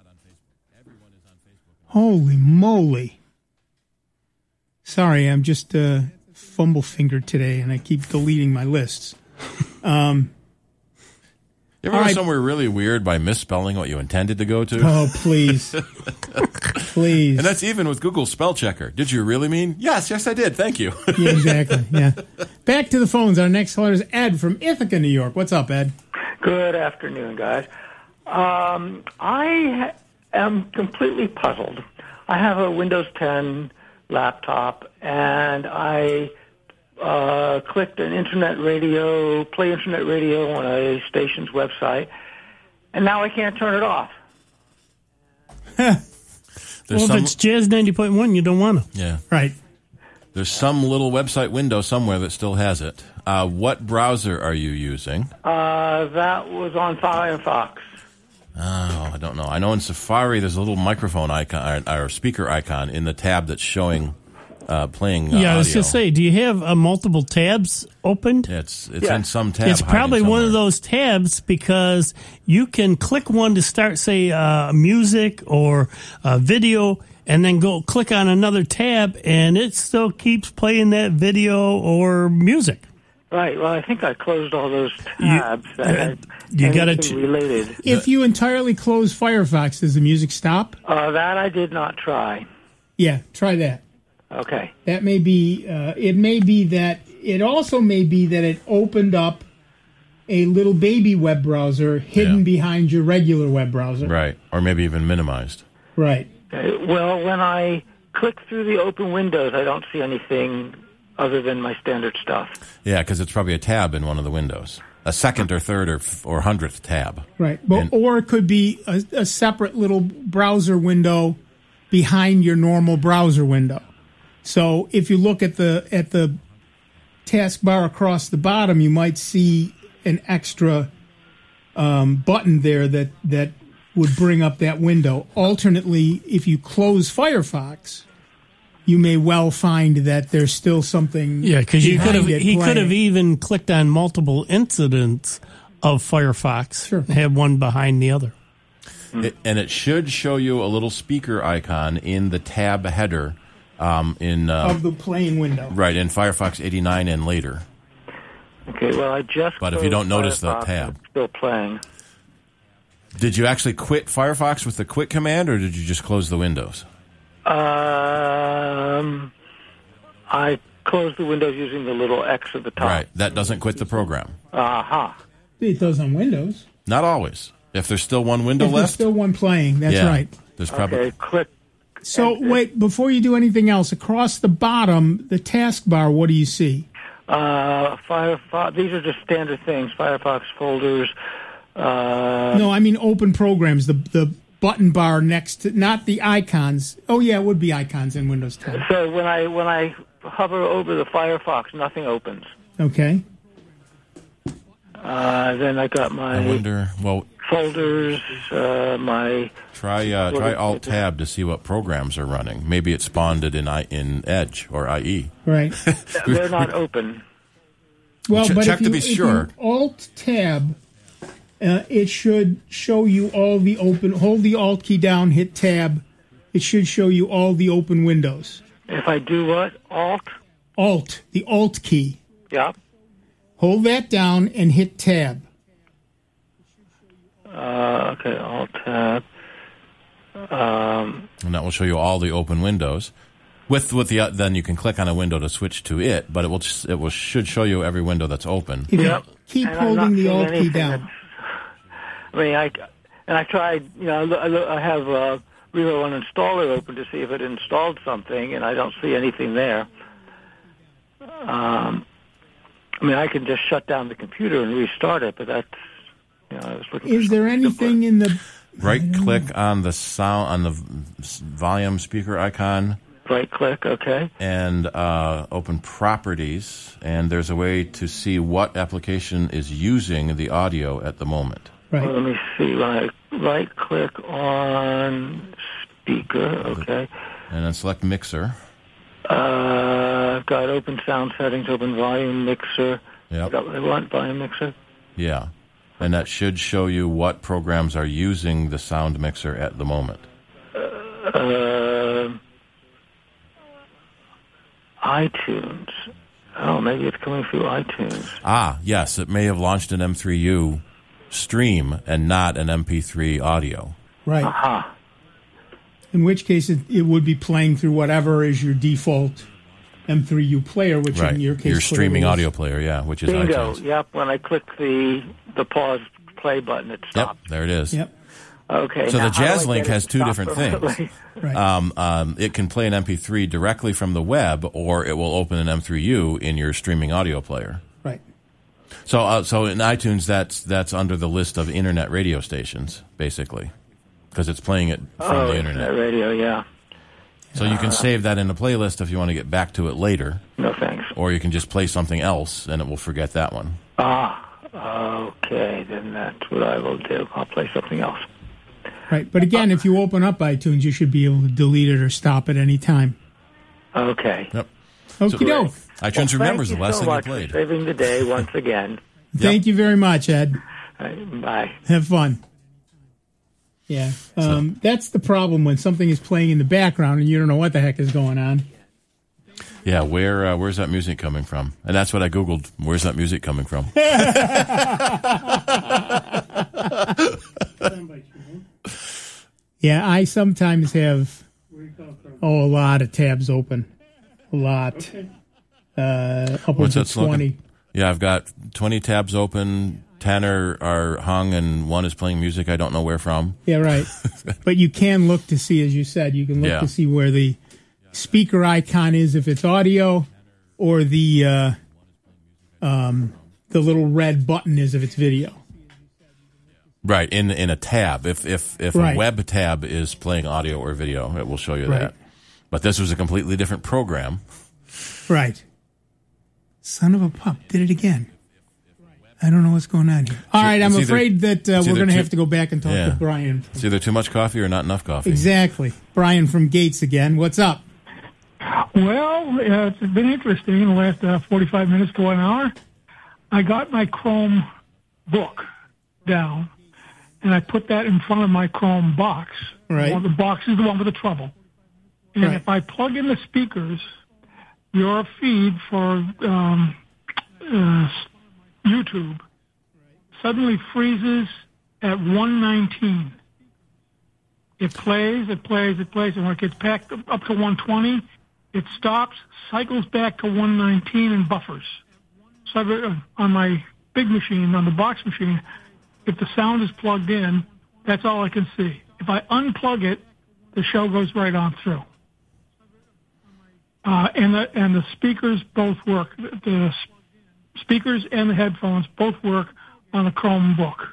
Speaker 2: Holy moly. Sorry, I'm just fumble-fingered today, and I keep deleting my lists.
Speaker 4: You ever go somewhere really weird by misspelling what you intended to go to?
Speaker 2: Oh, please. Please.
Speaker 4: And that's even with Google Spell Checker. Did you really mean? Yes, I did. Thank you.
Speaker 2: Yeah, exactly. Yeah. Back to the phones. Our next caller is Ed from Ithaca, New York. What's up, Ed?
Speaker 8: Good afternoon, guys. I am completely puzzled. I have a Windows 10 laptop, and I clicked an play internet radio on a station's website, and now I can't turn it off.
Speaker 3: Well, if it's Jazz 90.1, you don't want to.
Speaker 4: Yeah.
Speaker 2: Right.
Speaker 4: There's some little website window somewhere that still has it. What browser are you using?
Speaker 8: That was on Firefox.
Speaker 4: Oh, I don't know. I know in Safari there's a little microphone icon or speaker icon in the tab that's showing playing audio.
Speaker 3: I was going to say, do you have multiple tabs opened?
Speaker 4: Yeah, it's in some tab.
Speaker 3: It's probably one of those tabs because you can click one to start, say, music or video, and then go click on another tab, and it still keeps playing that video or music.
Speaker 8: Right. Well, I think I closed all those tabs.
Speaker 3: You got it
Speaker 8: related.
Speaker 2: If you entirely close Firefox, does the music stop?
Speaker 8: That I did not try.
Speaker 2: Yeah, try that.
Speaker 8: Okay.
Speaker 2: That may be. It may be that. It also may be that it opened up a little baby web browser hidden behind your regular web browser.
Speaker 4: Right, or maybe even minimized.
Speaker 2: Right.
Speaker 8: Well, when I click through the open windows, I don't see anything other than my standard stuff.
Speaker 4: Yeah, because it's probably a tab in one of the windows. A second or third or 100th tab.
Speaker 2: Right. But, or it could be a separate little browser window behind your normal browser window. So if you look at the taskbar across the bottom, you might see an extra button there that would bring up that window. Alternately, if you close Firefox, you may well find that there's still something.
Speaker 3: Yeah, because he could have
Speaker 2: playing.
Speaker 3: even clicked on multiple incidents of Firefox.
Speaker 2: Sure.
Speaker 3: Had one behind the other.
Speaker 4: And it should show you a little speaker icon in the tab header
Speaker 2: of the playing window.
Speaker 4: Right, in Firefox 89 and later.
Speaker 8: Okay, well, I just.
Speaker 4: But if you don't notice the
Speaker 8: Firefox,
Speaker 4: tab.
Speaker 8: it's still playing.
Speaker 4: Did you actually quit Firefox with the quit command, or did you just close the windows?
Speaker 8: I closed the windows using the little X at the top.
Speaker 4: Right, that doesn't quit the program.
Speaker 8: Aha.
Speaker 2: It does on Windows.
Speaker 4: Not always. If there's still one window
Speaker 2: If there's
Speaker 4: left,
Speaker 2: still one playing, that's
Speaker 4: yeah,
Speaker 2: right.
Speaker 4: There's probably
Speaker 8: Okay, click.
Speaker 2: So wait, before you do anything else, across the bottom, the taskbar, what do you see?
Speaker 8: Firefox. These are just standard things. Firefox folders.
Speaker 2: No, I mean open programs. The button bar next to, not the icons. Oh yeah, it would be icons in Windows 10.
Speaker 8: So when I hover over the Firefox, nothing opens.
Speaker 2: Okay.
Speaker 8: Then I got my
Speaker 4: I wonder. Well,
Speaker 8: folders. My
Speaker 4: try Alt Tab to see what programs are running. Maybe it spawned it in Edge or IE.
Speaker 2: Right.
Speaker 8: they're not open.
Speaker 2: Well, but
Speaker 4: check
Speaker 2: if
Speaker 4: to be
Speaker 2: if
Speaker 4: sure.
Speaker 2: you Alt Tab, it should show you all the open. Hold the Alt key down, hit Tab. It should show you all the open windows.
Speaker 8: If I do what?
Speaker 2: Alt, the Alt key.
Speaker 8: Yeah.
Speaker 2: Hold that down and hit Tab.
Speaker 8: Okay, Alt Tab.
Speaker 4: And that will show you all the open windows. With the then you can click on a window to switch to it, but should show you every window that's open.
Speaker 8: Yep.
Speaker 2: Keep
Speaker 8: And I'm
Speaker 2: holding
Speaker 8: not
Speaker 2: the
Speaker 8: seeing
Speaker 2: Alt key
Speaker 8: anything
Speaker 2: down.
Speaker 8: I mean, I tried. You know, I have Reader One Installer open to see if it installed something, and I don't see anything there. I mean, I can just shut down the computer and restart it, but that's, you know, I was looking.
Speaker 2: Is there anything in the
Speaker 4: Right click on the sound on the volume speaker icon.
Speaker 8: Right click, okay.
Speaker 4: And open properties, and there's a way to see what application is using the audio at the moment.
Speaker 2: Right.
Speaker 8: Well, let me see. When I right click on speaker, okay.
Speaker 4: And then select mixer.
Speaker 8: I've got open sound settings, open volume mixer.
Speaker 4: Yep.
Speaker 8: Is that what I want? Volume mixer?
Speaker 4: Yeah. And that should show you what programs are using the sound mixer at the moment.
Speaker 8: iTunes. Oh, maybe it's coming through iTunes.
Speaker 4: Ah, yes. It may have launched an M3U stream and not an MP3 audio.
Speaker 2: right?
Speaker 8: Aha.
Speaker 2: In which case, it would be playing through whatever is your default M3U player, which
Speaker 4: Right.
Speaker 2: in your case,
Speaker 4: Your streaming
Speaker 2: clearly is-
Speaker 4: audio player, yeah, which is
Speaker 8: Bingo.
Speaker 4: iTunes.
Speaker 8: Yep. When I click the pause play button, it
Speaker 4: Yep,
Speaker 8: stops.
Speaker 4: there it is.
Speaker 2: Yep.
Speaker 8: Okay.
Speaker 4: So
Speaker 8: now
Speaker 4: the
Speaker 8: how do I
Speaker 4: Jazz
Speaker 8: get
Speaker 4: Link
Speaker 8: it
Speaker 4: has
Speaker 8: to
Speaker 4: two
Speaker 8: stop
Speaker 4: different
Speaker 8: permanently?
Speaker 4: things.
Speaker 2: Right.
Speaker 4: It can play an MP3 directly from the web, or it will open an M3U in your streaming audio player.
Speaker 2: Right.
Speaker 4: So in iTunes, that's under the list of internet radio stations, basically, because it's playing it from the internet.
Speaker 8: Radio, yeah.
Speaker 4: So you can save that in a playlist if you want to get back to it later,
Speaker 8: No thanks.
Speaker 4: or you can just play something else and it will forget that one.
Speaker 8: Okay. Then that's what I will do. I'll play something else.
Speaker 2: Right. But again, if you open up iTunes, you should be able to delete it or stop at any time.
Speaker 8: Okay.
Speaker 4: Yep.
Speaker 2: Okie doke.
Speaker 4: iTunes remembers the last
Speaker 8: Thank
Speaker 4: thing
Speaker 8: you
Speaker 4: you
Speaker 8: so much
Speaker 4: played.
Speaker 8: for saving the day once again.
Speaker 2: Thank you very much, Ed.
Speaker 8: All right, bye.
Speaker 2: Have fun. Yeah. That's the problem when something is playing in the background and you don't know what the heck is going on.
Speaker 4: Yeah, where's that music coming from? And that's what I Googled. Where's that music coming from?
Speaker 2: Yeah, I sometimes have a lot of tabs open. A lot. Upwards of 20.
Speaker 4: Yeah, I've got 20 tabs open. 10 are hung, and one is playing music I don't know where from.
Speaker 2: Yeah, right. But you can look to see, as you said, you can look to see where the speaker icon is if it's audio, or the little red button is if it's video.
Speaker 4: Right, in a tab. If
Speaker 2: Right.
Speaker 4: a web tab is playing audio or video, it will show you
Speaker 2: Right.
Speaker 4: that. But this was a completely different program.
Speaker 2: Right. Son of a pup did it again. I don't know what's going on here. All right, I'm
Speaker 4: It's either-
Speaker 2: afraid that we're
Speaker 4: either
Speaker 2: going to
Speaker 4: too-
Speaker 2: have to go back and talk
Speaker 4: Yeah.
Speaker 2: to Brian.
Speaker 4: It's either too much coffee or not enough coffee.
Speaker 2: Exactly. Brian from Gates again. What's up?
Speaker 5: Well, it's been interesting in the last 45 minutes to 1 hour. I got my Chrome book down, and I put that in front of my Chrome box.
Speaker 2: Right.
Speaker 5: Well, the box is the one with the trouble. And
Speaker 2: Right.
Speaker 5: if I plug in the speakers, your feed for YouTube suddenly freezes at 119. It plays, and when it gets back up to 120, it stops, cycles back to 119, and buffers. So on my big machine, on the box machine, if the sound is plugged in, that's all I can see. If I unplug it, the show goes right on through. And the speakers both work. The speakers and the headphones both work on the Chromebook.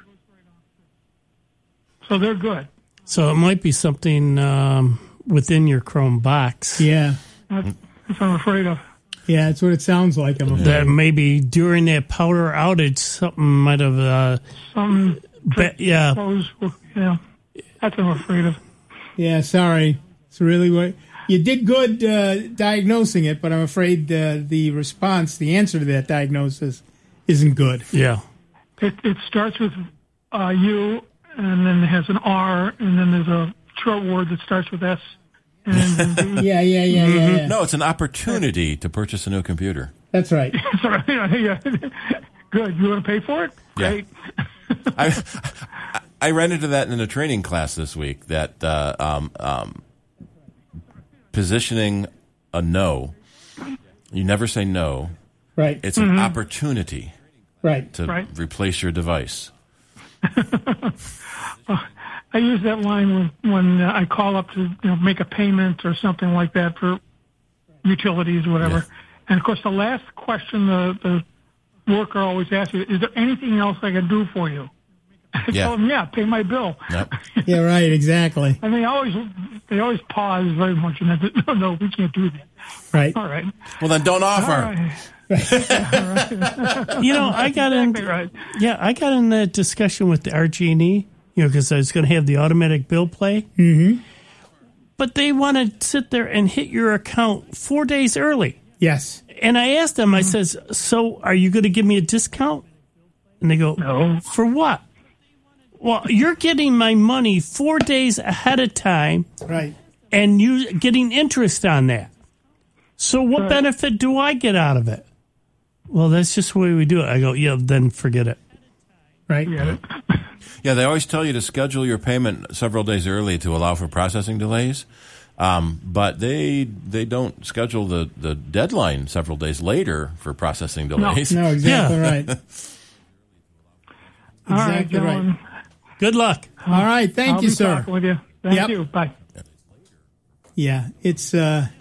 Speaker 5: So they're good.
Speaker 3: So it might be something within your Chrome box.
Speaker 2: Yeah.
Speaker 5: That's what I'm afraid of.
Speaker 2: Yeah, that's what it sounds like. I'm afraid.
Speaker 3: That maybe during that power outage, something might have.
Speaker 5: Some
Speaker 3: yeah.
Speaker 5: Yeah, that's what I'm afraid of.
Speaker 2: Yeah, sorry. It's really what you did good diagnosing it, but I'm afraid the response, the answer to that diagnosis, isn't good.
Speaker 3: Yeah.
Speaker 5: It starts with U, and then it has an R, and then there's a short word that starts with S. And then D.
Speaker 2: Yeah.
Speaker 4: No, it's an opportunity to purchase a new computer.
Speaker 2: That's right.
Speaker 5: Sorry, yeah. Good. You want to pay for it?
Speaker 4: Yeah.
Speaker 5: Great.
Speaker 4: I ran into that in a training class this week, that positioning a no, you never say no.
Speaker 2: Right.
Speaker 4: It's an opportunity
Speaker 2: Right.
Speaker 4: to replace your device.
Speaker 5: I use that line when I call up to make a payment or something like that for utilities or whatever.
Speaker 4: Yeah.
Speaker 5: And, of course, the last question the worker always asks you, is there anything else I can do for you? I tell them, pay my bill.
Speaker 4: Yep.
Speaker 2: Yeah, right, exactly.
Speaker 5: And they always pause very much, and they say, no, we can't do that.
Speaker 2: Right.
Speaker 5: All right.
Speaker 4: Well, then don't offer.
Speaker 5: All right.
Speaker 3: I got in.
Speaker 5: Exactly right.
Speaker 3: Yeah, I got in that discussion with the RG&E, because I was going to have the automatic bill play. Mm-hmm. But they want to sit there and hit your account 4 days early.
Speaker 2: Yes.
Speaker 3: And I asked them, I says, so are you going to give me a discount? And they go,
Speaker 5: No.
Speaker 3: For what? Well, you're getting my money 4 days ahead of time,
Speaker 2: Right.
Speaker 3: and you getting interest on that. So what benefit do I get out of it? Well, that's just the way we do it. I go, yeah, then forget it.
Speaker 2: Right.
Speaker 4: Yeah, they always tell you to schedule your payment several days early to allow for processing delays. But they don't schedule the deadline several days later for processing delays.
Speaker 2: No, exactly right.
Speaker 5: All right,
Speaker 2: Exactly right.
Speaker 5: gentlemen.
Speaker 3: Good luck.
Speaker 2: All right, thank
Speaker 5: I'll
Speaker 2: you,
Speaker 5: be
Speaker 2: sir.
Speaker 5: talking with you. Thank
Speaker 2: Yep.
Speaker 5: you. Bye.
Speaker 2: Yeah, it's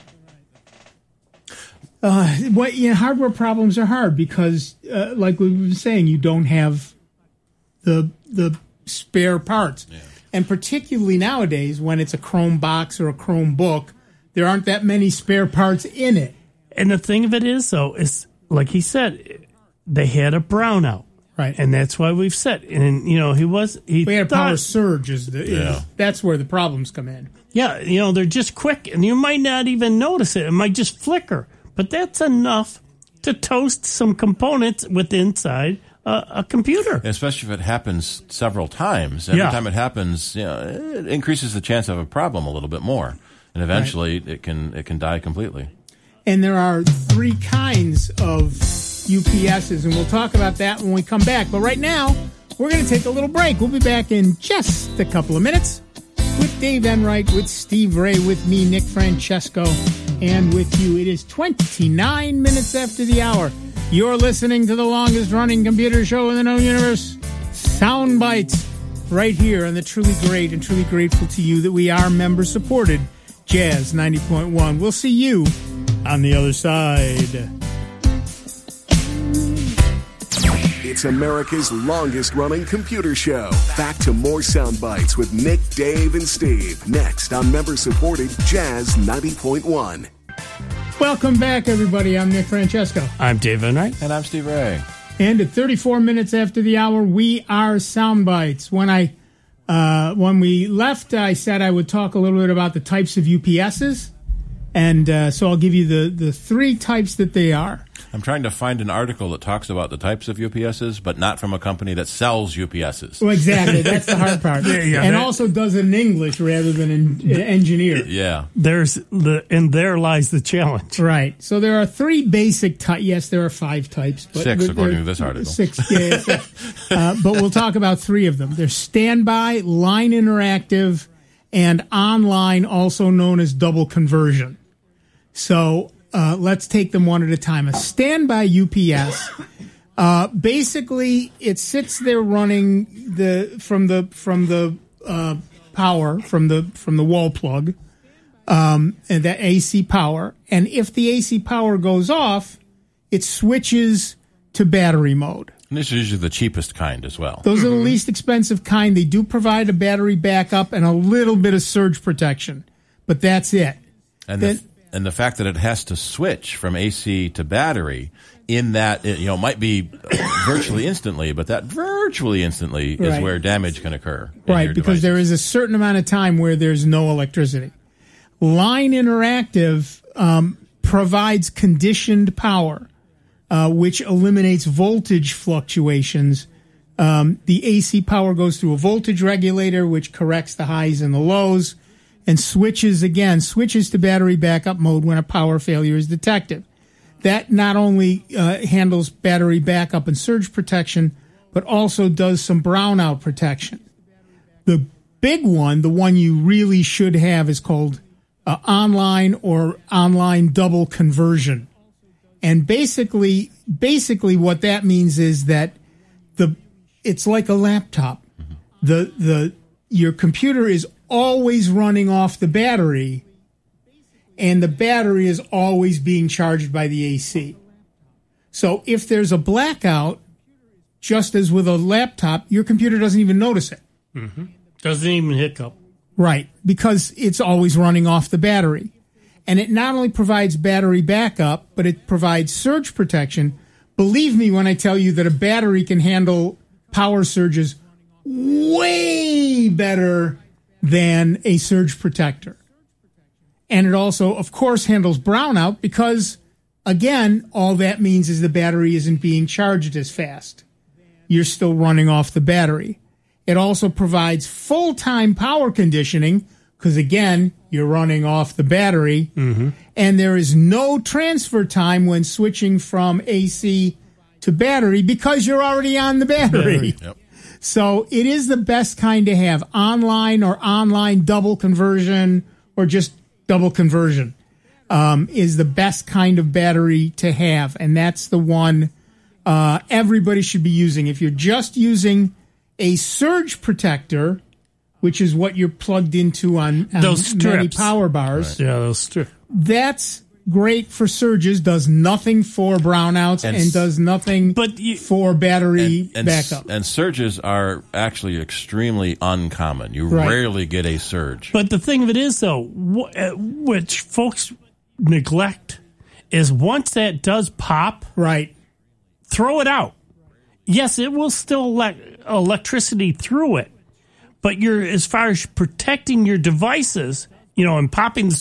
Speaker 2: hardware problems are hard because, like we were saying, you don't have the spare parts, and particularly nowadays when it's a Chrome box or a Chromebook, there aren't that many spare parts in it.
Speaker 3: And the thing of it is, though, is like he said, they had a brownout.
Speaker 2: Right.
Speaker 3: And that's why we've said, and he
Speaker 2: We had a power
Speaker 3: thought,
Speaker 2: surge. That's where the problems come in.
Speaker 3: yeah, they're just quick, and you might not even notice it. It might just flicker, but that's enough to toast some components inside a computer.
Speaker 4: Especially if it happens several times. Every time it happens, it increases the chance of a problem a little bit more, and eventually it can die completely.
Speaker 2: And there are three kinds of UPSs, and we'll talk about that when we come back. But right now, we're going to take a little break. We'll be back in just a couple of minutes with Dave Enright, with Steve Ray, with me, Nick Francesco, and with you. It is 29 minutes after the hour. You're listening to the longest-running computer show in the known universe, Sound Bites, right here on the truly great and truly grateful to you that we are member-supported Jazz 90.1. We'll see you on the other side.
Speaker 1: It's America's longest-running computer show. Back to more sound bites with Nick, Dave, and Steve. Next on member-supported Jazz 90.1.
Speaker 2: Welcome back, everybody. I'm Nick Francesco.
Speaker 3: I'm Dave Enright.
Speaker 4: And I'm Steve Ray.
Speaker 2: And at 34 minutes after the hour, we are Soundbites. When we left, I said I would talk a little bit about the types of UPSs. And so I'll give you the three types that they are.
Speaker 4: I'm trying to find an article that talks about the types of UPSs, but not from a company that sells UPSs.
Speaker 2: Well, exactly. That's the hard part. Also does it in English rather than in engineer.
Speaker 4: Yeah.
Speaker 3: And there lies the challenge.
Speaker 2: Right. So there are three basic types. Yes, there are 5 types. But
Speaker 4: 6, according to this article.
Speaker 2: 6, yeah. But we'll talk about 3 of them. There's standby, line interactive, and online, also known as double conversion. So let's take them one at a time. A standby UPS, basically, it sits there running from the power from the wall plug, and that AC power. And if the AC power goes off, it switches to battery mode.
Speaker 4: And this is usually the cheapest kind as well.
Speaker 2: Those are the least expensive kind. They do provide a battery backup and a little bit of surge protection, but that's it.
Speaker 4: And the fact that it has to switch from AC to battery in that, might be virtually instantly, but that virtually instantly is where damage can occur.
Speaker 2: Right, because there is a certain amount of time where there's no electricity. Line interactive provides conditioned power, which eliminates voltage fluctuations. The AC power goes through a voltage regulator, which corrects the highs and the lows, and switches to battery backup mode when a power failure is detected. That not only handles battery backup and surge protection, but also does some brownout protection. The big one, the one you really should have, is called online double conversion. And basically what that means is that it's like a laptop. Your computer is always running off the battery, and the battery is always being charged by the AC. So if there's a blackout, just as with a laptop, your computer doesn't even notice it.
Speaker 3: Mm-hmm. Doesn't even hiccup.
Speaker 2: Right, because it's always running off the battery. And it not only provides battery backup, but it provides surge protection. Believe me when I tell you that a battery can handle power surges way better than a surge protector. And it also, of course, handles brownout because, again, all that means is the battery isn't being charged as fast. You're still running off the battery. It also provides full-time power conditioning because, again, you're running off the battery. Mm-hmm. And there is no transfer time when switching from AC to battery because you're already on the battery.
Speaker 4: Yep.
Speaker 2: So it is the best kind to have, online or online double conversion or just double conversion is the best kind of battery to have. And that's the one everybody should be using. If you're just using a surge protector, which is what you're plugged into on many power bars.
Speaker 3: Right. Yeah, those strips.
Speaker 2: That's great for surges, does nothing for brownouts, and does nothing for battery backup.
Speaker 4: And surges are actually extremely uncommon. You rarely get a surge.
Speaker 3: But the thing of it is, though, which folks neglect, is once that does pop, throw it out. Yes, it will still let electricity through it, but as far as protecting your devices, and popping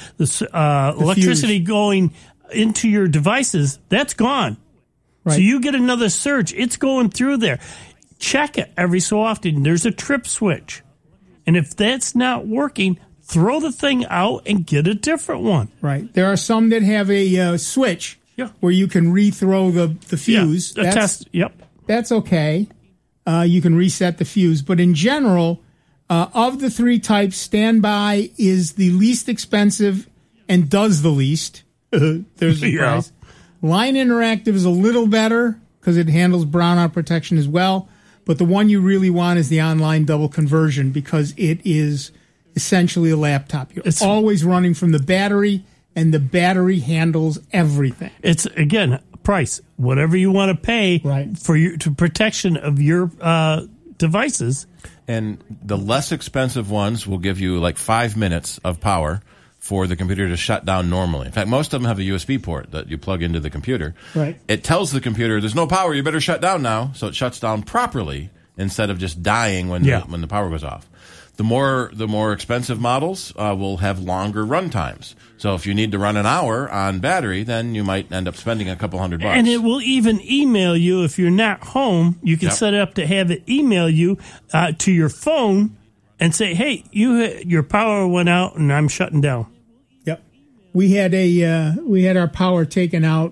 Speaker 3: the electricity fuse going into your devices, that's gone. Right. So you get another surge, it's going through there. Check it every so often. There's a trip switch. And if that's not working, throw the thing out and get a different one.
Speaker 2: Right. There are some that have a switch where you can rethrow the fuse.
Speaker 3: Yeah, test. Yep.
Speaker 2: That's okay. You can reset the fuse. But in general, of the 3 types, standby is the least expensive and does the least. There's the price. Line interactive is a little better because it handles brownout protection as well. But the one you really want is the online double conversion because it is essentially a laptop. It's always running from the battery, and the battery handles everything.
Speaker 3: It's, again, price. Whatever you want to pay for to protection of your devices.
Speaker 4: And the less expensive ones will give you like 5 minutes of power for the computer to shut down normally. In fact, most of them have a USB port that you plug into the computer.
Speaker 2: Right.
Speaker 4: It tells the computer, there's no power, you better shut down now. So it shuts down properly instead of just dying when the power goes off. The more expensive models will have longer run times. So if you need to run an hour on battery, then you might end up spending a couple $100.
Speaker 3: And it will even email you if you're not home. You can set it up to have it email you to your phone and say, "Hey, your power went out and I'm shutting down."
Speaker 2: Yep. We had our power taken out.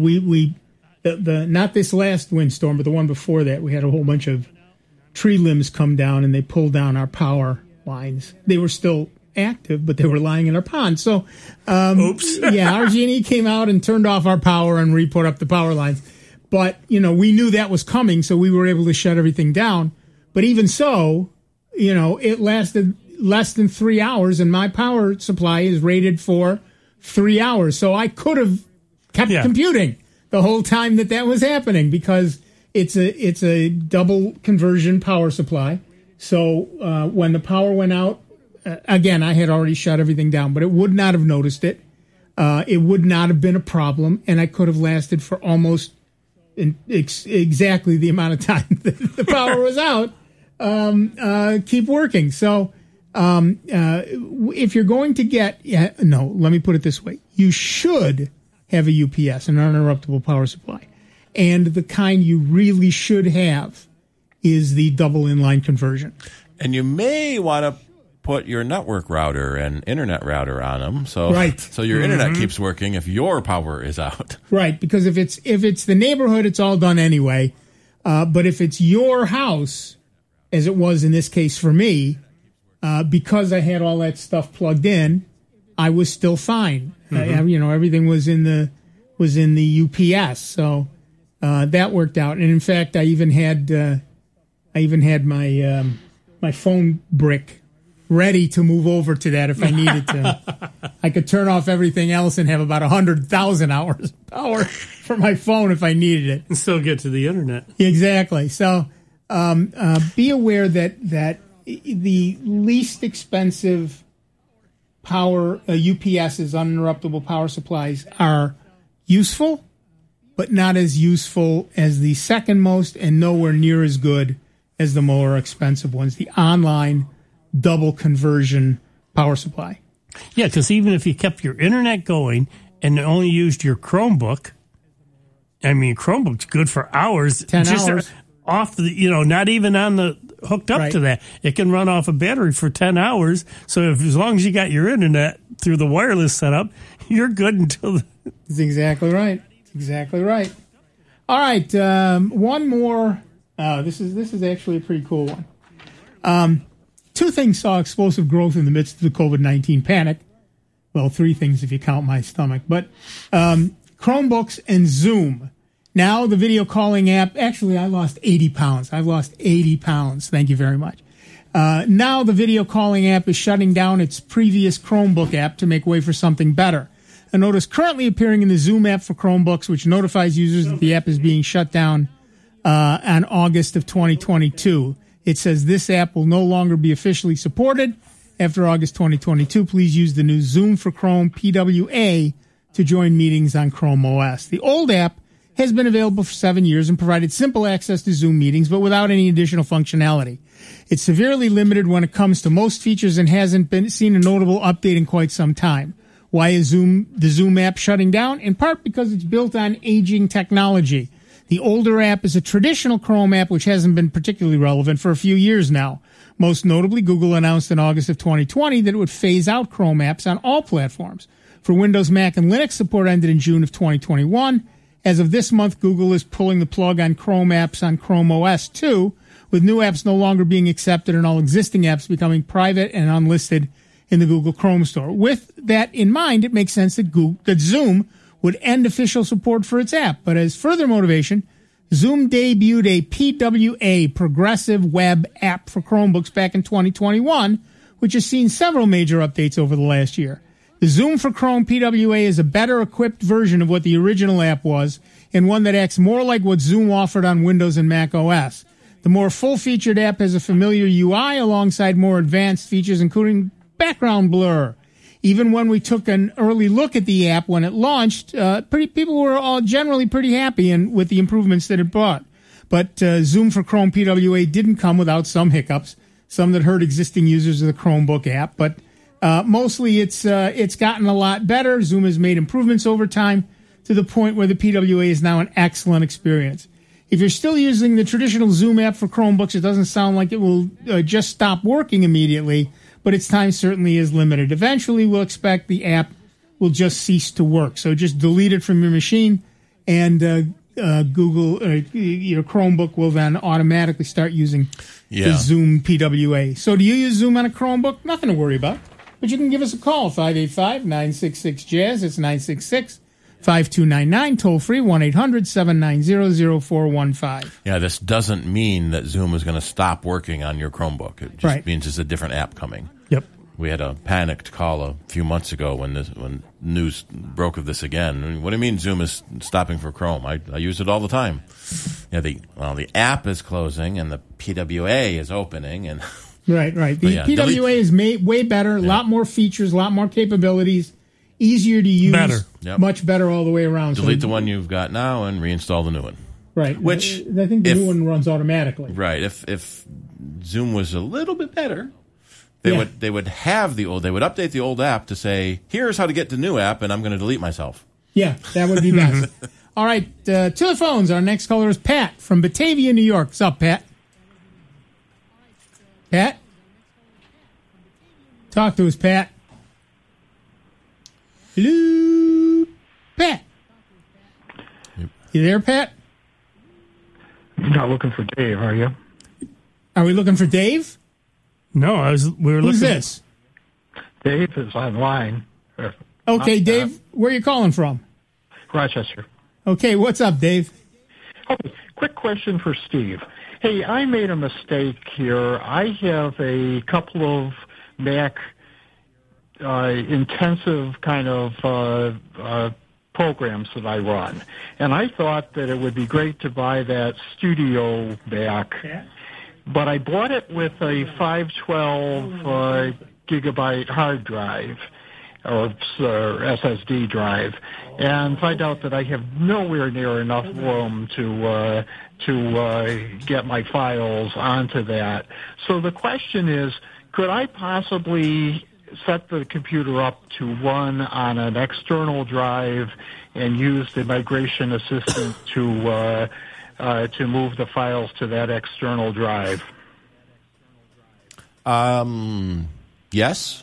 Speaker 2: The not this last windstorm, but the one before that. We had a whole bunch of tree limbs come down and they pulled down our power lines. They were still active, but they were lying in our pond. So,
Speaker 3: oops.
Speaker 2: RG&E came out and turned off our power and re-put up the power lines. But, we knew that was coming, so we were able to shut everything down. But even so, it lasted less than 3 hours, and my power supply is rated for 3 hours. So I could have kept computing the whole time that was happening because it's a double conversion power supply. So when the power went out, again, I had already shut everything down, but it would not have noticed it. It would not have been a problem, and I could have lasted for almost exactly the amount of time that the power was out. Keep working. So if you're going to get, let me put it this way. You should have a UPS, an uninterruptible power supply. And the kind you really should have is the double inline conversion.
Speaker 4: And you may want to put your network router and internet router on them, so your internet keeps working if your power is out.
Speaker 2: Right, because if it's the neighborhood, it's all done anyway. But if it's your house, as it was in this case for me, because I had all that stuff plugged in, I was still fine. Everything was in the UPS, so that worked out. And in fact, I even had my phone brick ready to move over to that if I needed to. I could turn off everything else and have about 100,000 hours of power for my phone if I needed it.
Speaker 3: And still get to the internet.
Speaker 2: Exactly. So be aware that the least expensive power UPSs, uninterruptible power supplies, are useful, but not as useful as the second most and nowhere near as good as the more expensive ones, the online double conversion power supply.
Speaker 3: Yeah, because even if you kept your internet going and only used your Chromebook, Chromebook's good for hours.
Speaker 2: 10 hours.
Speaker 3: Off the, not even on the hooked up to that. It can run off a battery for 10 hours. So as long as you got your internet through the wireless setup, you're good until
Speaker 2: That's exactly right. All right, one more. This is actually a pretty cool one. Two things saw explosive growth in the midst of the COVID-19 panic. Well, three things if you count my stomach. But Chromebooks and Zoom. Now the video calling app. Actually, I lost 80 pounds. I've lost 80 pounds. Thank you very much. Now the video calling app is shutting down its previous Chromebook app to make way for something better. A notice currently appearing in the Zoom app for Chromebooks, which notifies users that the app is being shut down on August of 2022. It says this app will no longer be officially supported after August 2022. Please use the new Zoom for Chrome PWA to join meetings on Chrome OS. The old app has been available for 7 years and provided simple access to Zoom meetings, but without any additional functionality. It's severely limited when it comes to most features and hasn't seen a notable update in quite some time. Why is the Zoom app shutting down? In part because it's built on aging technology. The older app is a traditional Chrome app which hasn't been particularly relevant for a few years now. Most notably, Google announced in August of 2020 that it would phase out Chrome apps on all platforms. For Windows, Mac, and Linux, support ended in June of 2021. As of this month, Google is pulling the plug on Chrome apps on Chrome OS too, with new apps no longer being accepted and all existing apps becoming private and unlisted in the Google Chrome store. With that in mind, it makes sense that Zoom would end official support for its app. But as further motivation, Zoom debuted a PWA, Progressive Web App for Chromebooks back in 2021, which has seen several major updates over the last year. The Zoom for Chrome PWA is a better equipped version of what the original app was, and one that acts more like what Zoom offered on Windows and Mac OS. The more full-featured app has a familiar UI alongside more advanced features, including background blur. Even when we took an early look at the app when it launched, people were all generally pretty happy with the improvements that it brought. But Zoom for Chrome PWA didn't come without some hiccups, some that hurt existing users of the Chromebook app. But mostly it's gotten a lot better. Zoom has made improvements over time to the point where the PWA is now an excellent experience. If you're still using the traditional Zoom app for Chromebooks, it doesn't sound like it will just stop working immediately, but its time certainly is limited. Eventually, we'll expect the app will just cease to work. So just delete it from your machine, and your Chromebook will then automatically start using the Zoom PWA. So do you use Zoom on a Chromebook? Nothing to worry about. But you can give us a call, 585-966-JAZZ. It's 966-5299, toll free, 1-800-790-0415.
Speaker 4: Yeah, this doesn't mean that Zoom is going to stop working on your Chromebook. It just means it's a different app coming.
Speaker 2: Yep.
Speaker 4: We had a panicked call a few months ago when news broke of this again. What do you mean Zoom is stopping for Chrome? I use it all the time. Yeah, the app is closing and the PWA is opening, and
Speaker 2: right. The PWA is way better, a lot more features, a lot more capabilities, easier to use, much better all the way around.
Speaker 4: Delete the one you've got now and reinstall the new one.
Speaker 2: Right,
Speaker 4: which
Speaker 2: I think the new one runs automatically.
Speaker 4: Right, if Zoom was a little bit better, they would update the old app to say, here's how to get the new app, and I'm going to delete myself.
Speaker 2: Yeah, that would be best. All right, to the phones. Our next caller is Pat from Batavia, New York. What's up, Pat? Pat? Talk to us, Pat. Hello? Pat? You there, Pat?
Speaker 9: You're not looking for Dave, are you?
Speaker 2: Are we looking for Dave?
Speaker 3: No, we were looking.
Speaker 2: Who's this?
Speaker 9: Dave is online.
Speaker 2: Okay, Dave, where are you calling from?
Speaker 9: Rochester.
Speaker 2: Okay, what's up, Dave?
Speaker 9: Okay, quick question for Steve. Hey, I made a mistake here. I have a couple of Mac intensive kind of programs that I run. And I thought that it would be great to buy that Studio Mac. Yeah. But I bought it with a 512 gigabyte hard drive or SSD drive, and find out that I have nowhere near enough room to get my files onto that. So the question is, could I possibly set the computer up to run on an external drive and use the migration assistant to move the files to that external drive?
Speaker 4: Yes.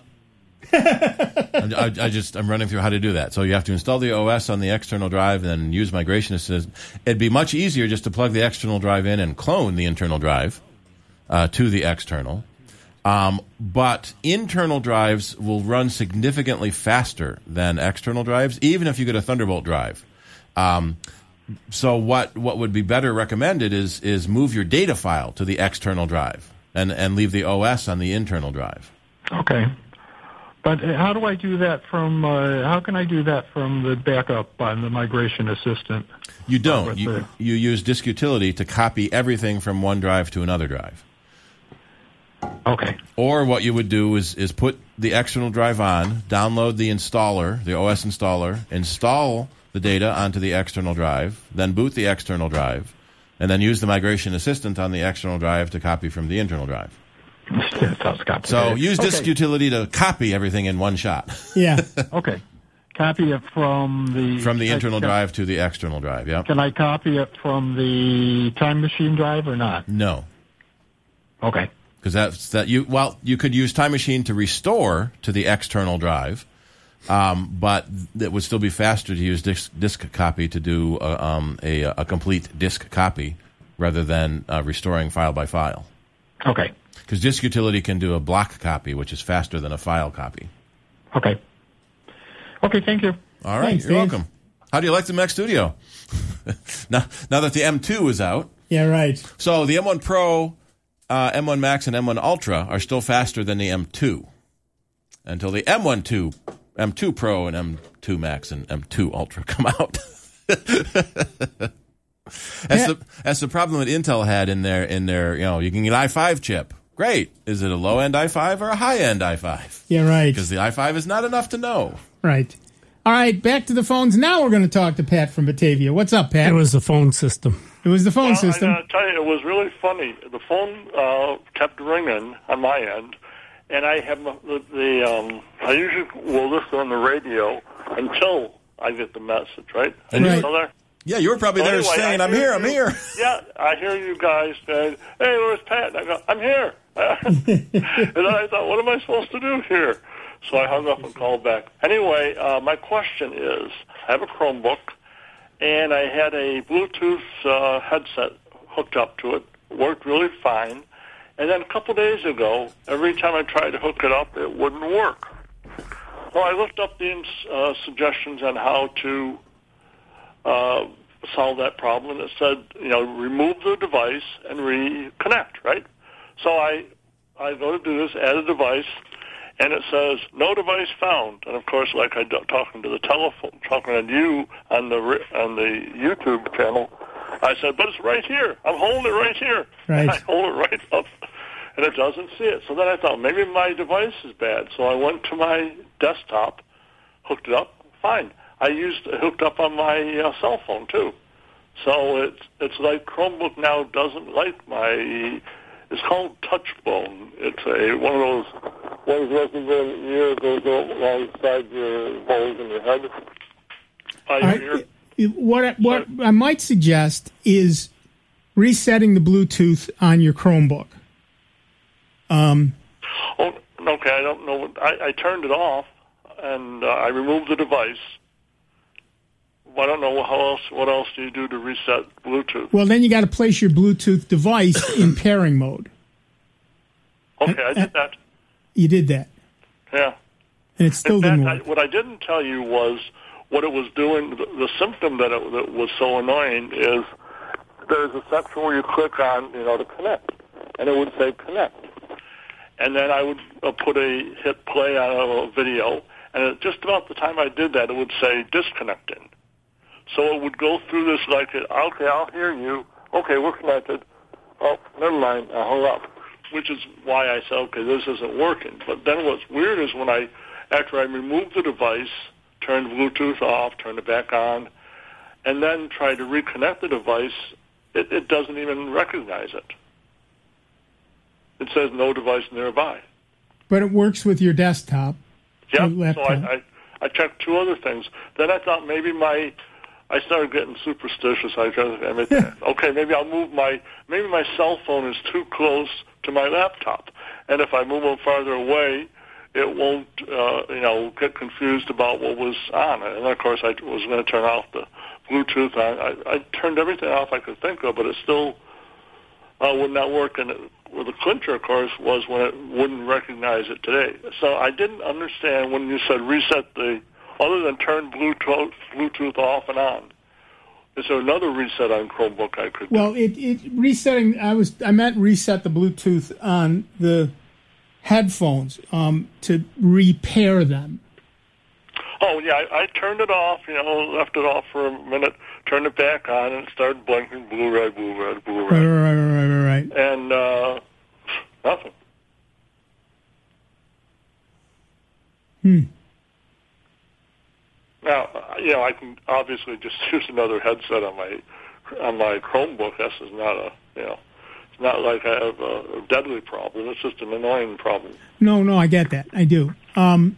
Speaker 4: I'm running through how to do that. So you have to install the OS on the external drive and then use migration assistant. It'd be much easier just to plug the external drive in and clone the internal drive to the external. But internal drives will run significantly faster than external drives, even if you get a Thunderbolt drive. So what would be better recommended is move your data file to the external drive and leave the OS on the internal drive.
Speaker 9: Okay. But how do I do that from? How can I do that from the backup on the migration assistant?
Speaker 4: You don't. You use Disk Utility to copy everything from one drive to another drive.
Speaker 9: Okay.
Speaker 4: Or what you would do is put the external drive on, download the installer, the OS installer, install the data onto the external drive, then boot the external drive, and then use the migration assistant on the external drive to copy from the internal drive. So use Disk Utility to copy everything in one shot.
Speaker 2: Yeah.
Speaker 9: Okay. Copy it from the
Speaker 4: internal drive to the external drive. Yeah.
Speaker 9: Can I copy it from the Time Machine drive or not?
Speaker 4: No.
Speaker 9: Okay.
Speaker 4: Because you could use Time Machine to restore to the external drive, but it would still be faster to use disk copy to do a complete disk copy rather than restoring file by file.
Speaker 9: Okay.
Speaker 4: Because Disk Utility can do a block copy, which is faster than a file copy.
Speaker 9: Okay. Okay, thank you.
Speaker 4: All right,
Speaker 2: Thanks,
Speaker 4: you're
Speaker 2: Dave.
Speaker 4: welcome. How do you like the Mac Studio? now that the M2 is out.
Speaker 2: Yeah, right.
Speaker 4: So the M1 Pro, M1 Max, and M1 Ultra are still faster than the M2 until the M1 2 M2 Pro and M2 Max and M2 Ultra come out. That's the problem that Intel had in their you can get i5 chip. Great. Is it a low-end i5 or a high-end i5?
Speaker 2: Yeah, right.
Speaker 4: Because the i5 is not enough to know.
Speaker 2: Right. All right, back to the phones. Now we're going to talk to Pat from Batavia. What's up, Pat?
Speaker 3: It was the phone system.
Speaker 2: It was the phone system.
Speaker 10: I tell you, it was really funny. The phone kept ringing on my end, and I have I usually will listen on the radio until I get the message, right?
Speaker 4: And
Speaker 2: right.
Speaker 10: Still there?
Speaker 4: Yeah, you were probably there saying, I'm here.
Speaker 10: Yeah, I hear you guys saying, hey, where's Pat? And I go, I'm here. And then I thought, what am I supposed to do here? So I hung up and called back. Anyway, my question is, I have a Chromebook, and I had a Bluetooth headset hooked up to it. Worked really fine. And then a couple days ago, every time I tried to hook it up, it wouldn't work. So I looked up the suggestions on how to solve that problem, and it said, remove the device and reconnect, right? So I go to do this, add a device, and it says, no device found. And, of course, like I'm talking to the telephone, talking to you on the YouTube channel, I said, but it's right here. I'm holding it right here.
Speaker 2: Right.
Speaker 10: I hold it right up, and it doesn't see it. So then I thought, maybe my device is bad. So I went to my desktop, hooked it up, fine. I hooked up on my cell phone, too. So it's like Chromebook now doesn't like it's called TouchBone. It's one of those ones that goes alongside your holes in your head.
Speaker 2: What I might suggest is resetting the Bluetooth on your Chromebook.
Speaker 10: Okay, I don't know. I turned it off, and I removed the device. I don't know what else do you do to reset Bluetooth?
Speaker 2: Well, then you got to place your Bluetooth device in pairing mode.
Speaker 10: Okay, I did that.
Speaker 2: You did that.
Speaker 10: Yeah.
Speaker 2: And it still didn't work.
Speaker 10: What I didn't tell you was what it was doing. The symptom that was so annoying is there's a section where you click on, to connect, and it would say connect. And then I would hit play on a video, and just about the time I did that, it would say disconnecting. So it would go through this like, okay, I'll hear you. Okay, we're connected. Oh, never mind, I hung up. Which is why I said, okay, this isn't working. But then what's weird is after I removed the device, turned Bluetooth off, turned it back on, and then tried to reconnect the device, it doesn't even recognize it. It says no device nearby.
Speaker 2: But it works with your desktop.
Speaker 10: Yeah, so I checked two other things. Then I thought maybe I started getting superstitious. Okay, maybe I'll move maybe my cell phone is too close to my laptop, and if I move them farther away, it won't, get confused about what was on. And of course, I was going to turn off the Bluetooth. I turned everything off I could think of, but it still would not work. And the clincher, of course, was when it wouldn't recognize it today. So I didn't understand when you said reset other than turn Bluetooth off and on. Is there another reset on Chromebook I could do?
Speaker 2: Well, resetting. I meant reset the Bluetooth on the headphones to repair them.
Speaker 10: Oh yeah, I turned it off. Left it off for a minute, turned it back on, and it started blinking blue, red, blue, red, blue, red.
Speaker 2: Right.
Speaker 10: And nothing. Now, I can obviously just use another headset on my Chromebook. This is not it's not like I have a deadly problem. It's just an annoying problem.
Speaker 2: No, I get that. I do. And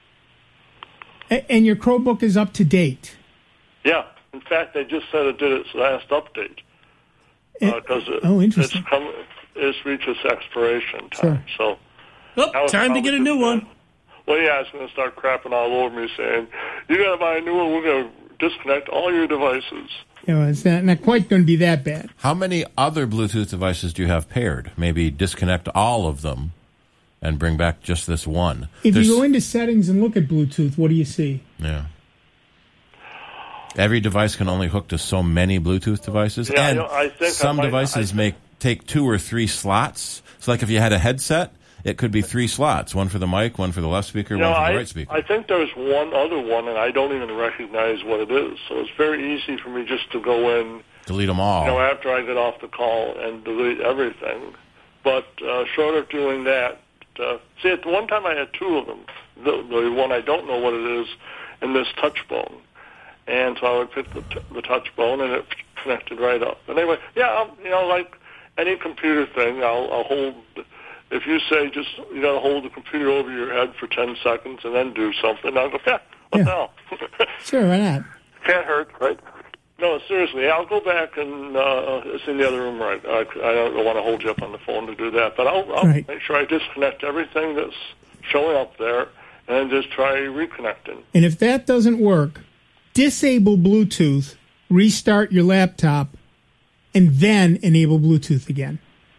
Speaker 2: your Chromebook is up to date.
Speaker 10: Yeah. In fact, they just said it did its last update. Because
Speaker 2: interesting.
Speaker 10: It's reached its expiration time.
Speaker 2: Sure.
Speaker 10: So,
Speaker 3: time to get a new one.
Speaker 10: Well, yeah, it's going to start crapping all over me saying, you got to buy a new one, we're going to disconnect all your devices.
Speaker 2: It's not quite going to be that bad.
Speaker 4: How many other Bluetooth devices do you have paired? Maybe disconnect all of them and bring back just this one.
Speaker 2: If you go into settings and look at Bluetooth, what do you see?
Speaker 4: Yeah. Every device can only hook to so many Bluetooth devices.
Speaker 10: Yeah,
Speaker 4: and
Speaker 10: I think
Speaker 4: some devices may take 2 or 3 slots. So like if you had a headset, it could be 3 slots, one for the mic, one for the left speaker, one for the right speaker.
Speaker 10: I think there's one other one, and I don't even recognize what it is. So it's very easy for me just to go in,
Speaker 4: delete them all.
Speaker 10: After I get off the call and delete everything. But short of doing that, see, at one time I had 2 of them. The one I don't know what it is, and this touch bone. And so I would pick the touch bone, and it connected right up. But anyway, like any computer thing, I'll hold. If you say just you got to hold the computer over your head for 10 seconds and then do something, I'll go, what the hell?
Speaker 2: Sure, why not?
Speaker 10: Can't hurt, right? No, seriously, I'll go back and it's in the other room, right? I don't want to hold you up on the phone to do that, but I'll make sure I disconnect everything that's showing up there and just try reconnecting.
Speaker 2: And if that doesn't work, disable Bluetooth, restart your laptop, and then enable Bluetooth again.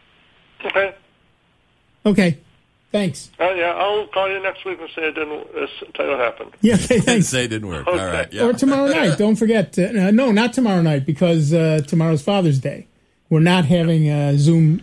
Speaker 2: Okay. Thanks.
Speaker 10: I'll call you next week and say it didn't. Tell you what happened.
Speaker 2: Yeah, okay, thanks.
Speaker 4: Say it didn't work.
Speaker 10: Okay.
Speaker 4: All right. Yeah.
Speaker 2: Or tomorrow night. Don't forget. No, not tomorrow night, because tomorrow's Father's Day. We're not having a Zoom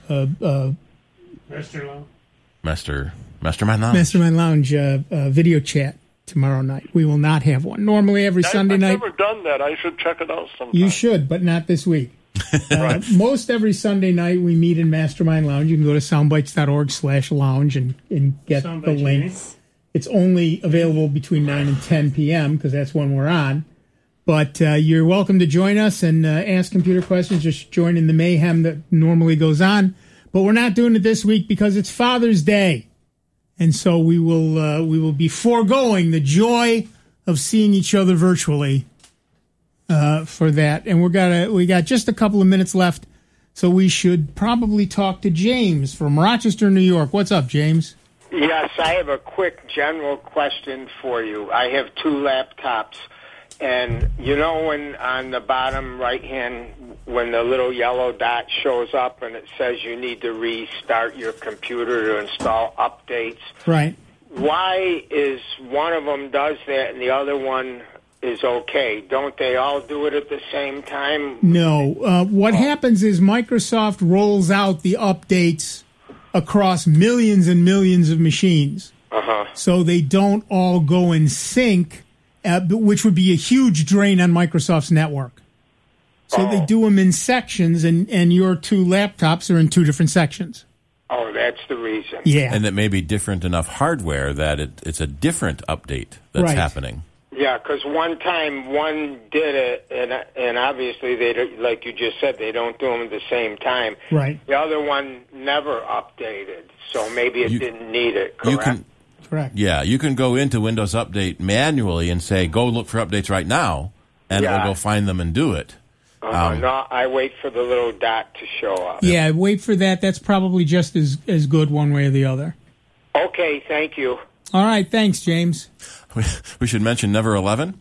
Speaker 4: Mastermind
Speaker 2: Lounge video chat tomorrow night. We will not have one. Normally every Sunday night.
Speaker 10: I've never done that. I should check it out sometime.
Speaker 2: You should, but not this week. Right. Most every Sunday night we meet in Mastermind Lounge. You can go to soundbites.org/lounge and get the link. It's only available between 9 and 10 p.m. because that's when we're on. But you're welcome to join us and ask computer questions. Just join in the mayhem that normally goes on. But we're not doing it this week because it's Father's Day. And so we will be foregoing the joy of seeing each other virtually for that. And we got just a couple of minutes left, so we should probably talk to James from Rochester, New York. What's up, James?
Speaker 11: Yes, I have a quick general question for you. I have 2 laptops, and when on the bottom right hand, when the little yellow dot shows up and it says you need to restart your computer to install updates.
Speaker 2: Right.
Speaker 11: Why is one of them does that and the other one is okay? Don't they all do it at the same time?
Speaker 2: No. What happens is Microsoft rolls out the updates across millions and millions of machines. So they don't all go in sync, which would be a huge drain on Microsoft's network. So they do them in sections, and your 2 laptops are in 2 different sections.
Speaker 11: Oh, that's the reason.
Speaker 2: Yeah.
Speaker 4: And it may be different enough hardware that it's a different update that's happening.
Speaker 11: Yeah, because one time one did it, and obviously they, like you just said, they don't do them at the same time.
Speaker 2: Right.
Speaker 11: The other one never updated, so maybe it didn't need it. Correct.
Speaker 2: Correct.
Speaker 4: Yeah, you can go into Windows Update manually and say, "Go look for updates right now," and it will go find them and do it.
Speaker 11: No, I wait for the little dot to show up.
Speaker 2: Yeah, wait for that. That's probably just as good one way or the other.
Speaker 11: Okay, thank you.
Speaker 2: All right, thanks, James.
Speaker 4: We should mention Never 11.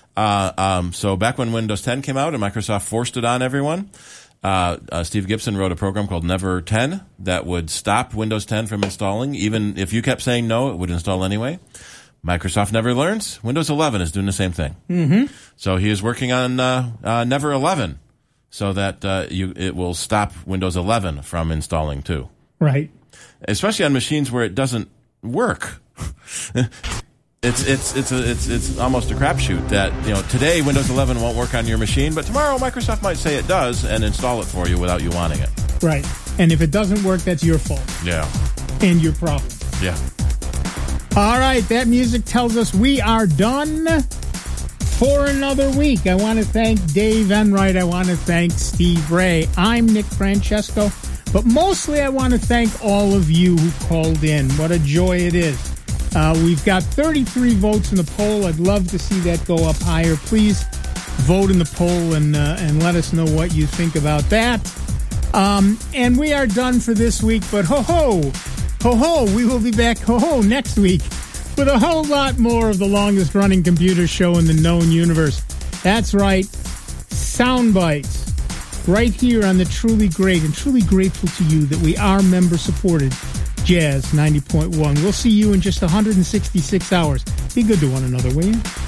Speaker 4: So back when Windows 10 came out and Microsoft forced it on everyone, Steve Gibson wrote a program called Never 10 that would stop Windows 10 from installing. Even if you kept saying no, it would install anyway. Microsoft never learns. Windows 11 is doing the same thing.
Speaker 2: Mm-hmm.
Speaker 4: So he is working on Never 11 so that it will stop Windows 11 from installing too.
Speaker 2: Right.
Speaker 4: Especially on machines where it doesn't work. It's almost a crapshoot that today Windows 11 won't work on your machine, but tomorrow Microsoft might say it does and install it for you without you wanting it.
Speaker 2: Right. And if it doesn't work, that's your fault.
Speaker 4: Yeah.
Speaker 2: And your problem.
Speaker 4: Yeah.
Speaker 2: All right, that music tells us we are done for another week. I want to thank Dave Enright. I want to thank Steve Ray. I'm Nick Francesco, but mostly I want to thank all of you who called in. What a joy it is. We've got 33 votes in the poll. I'd love to see that go up higher. Please vote in the poll and let us know what you think about that. And we are done for this week, but ho-ho, we will be back next week with a whole lot more of the longest running computer show in the known universe. That's right, Soundbites, right here on the truly great and truly grateful to you that we are member supported Jazz 90.1. We'll see you in just 166 hours. Be good to one another, will you?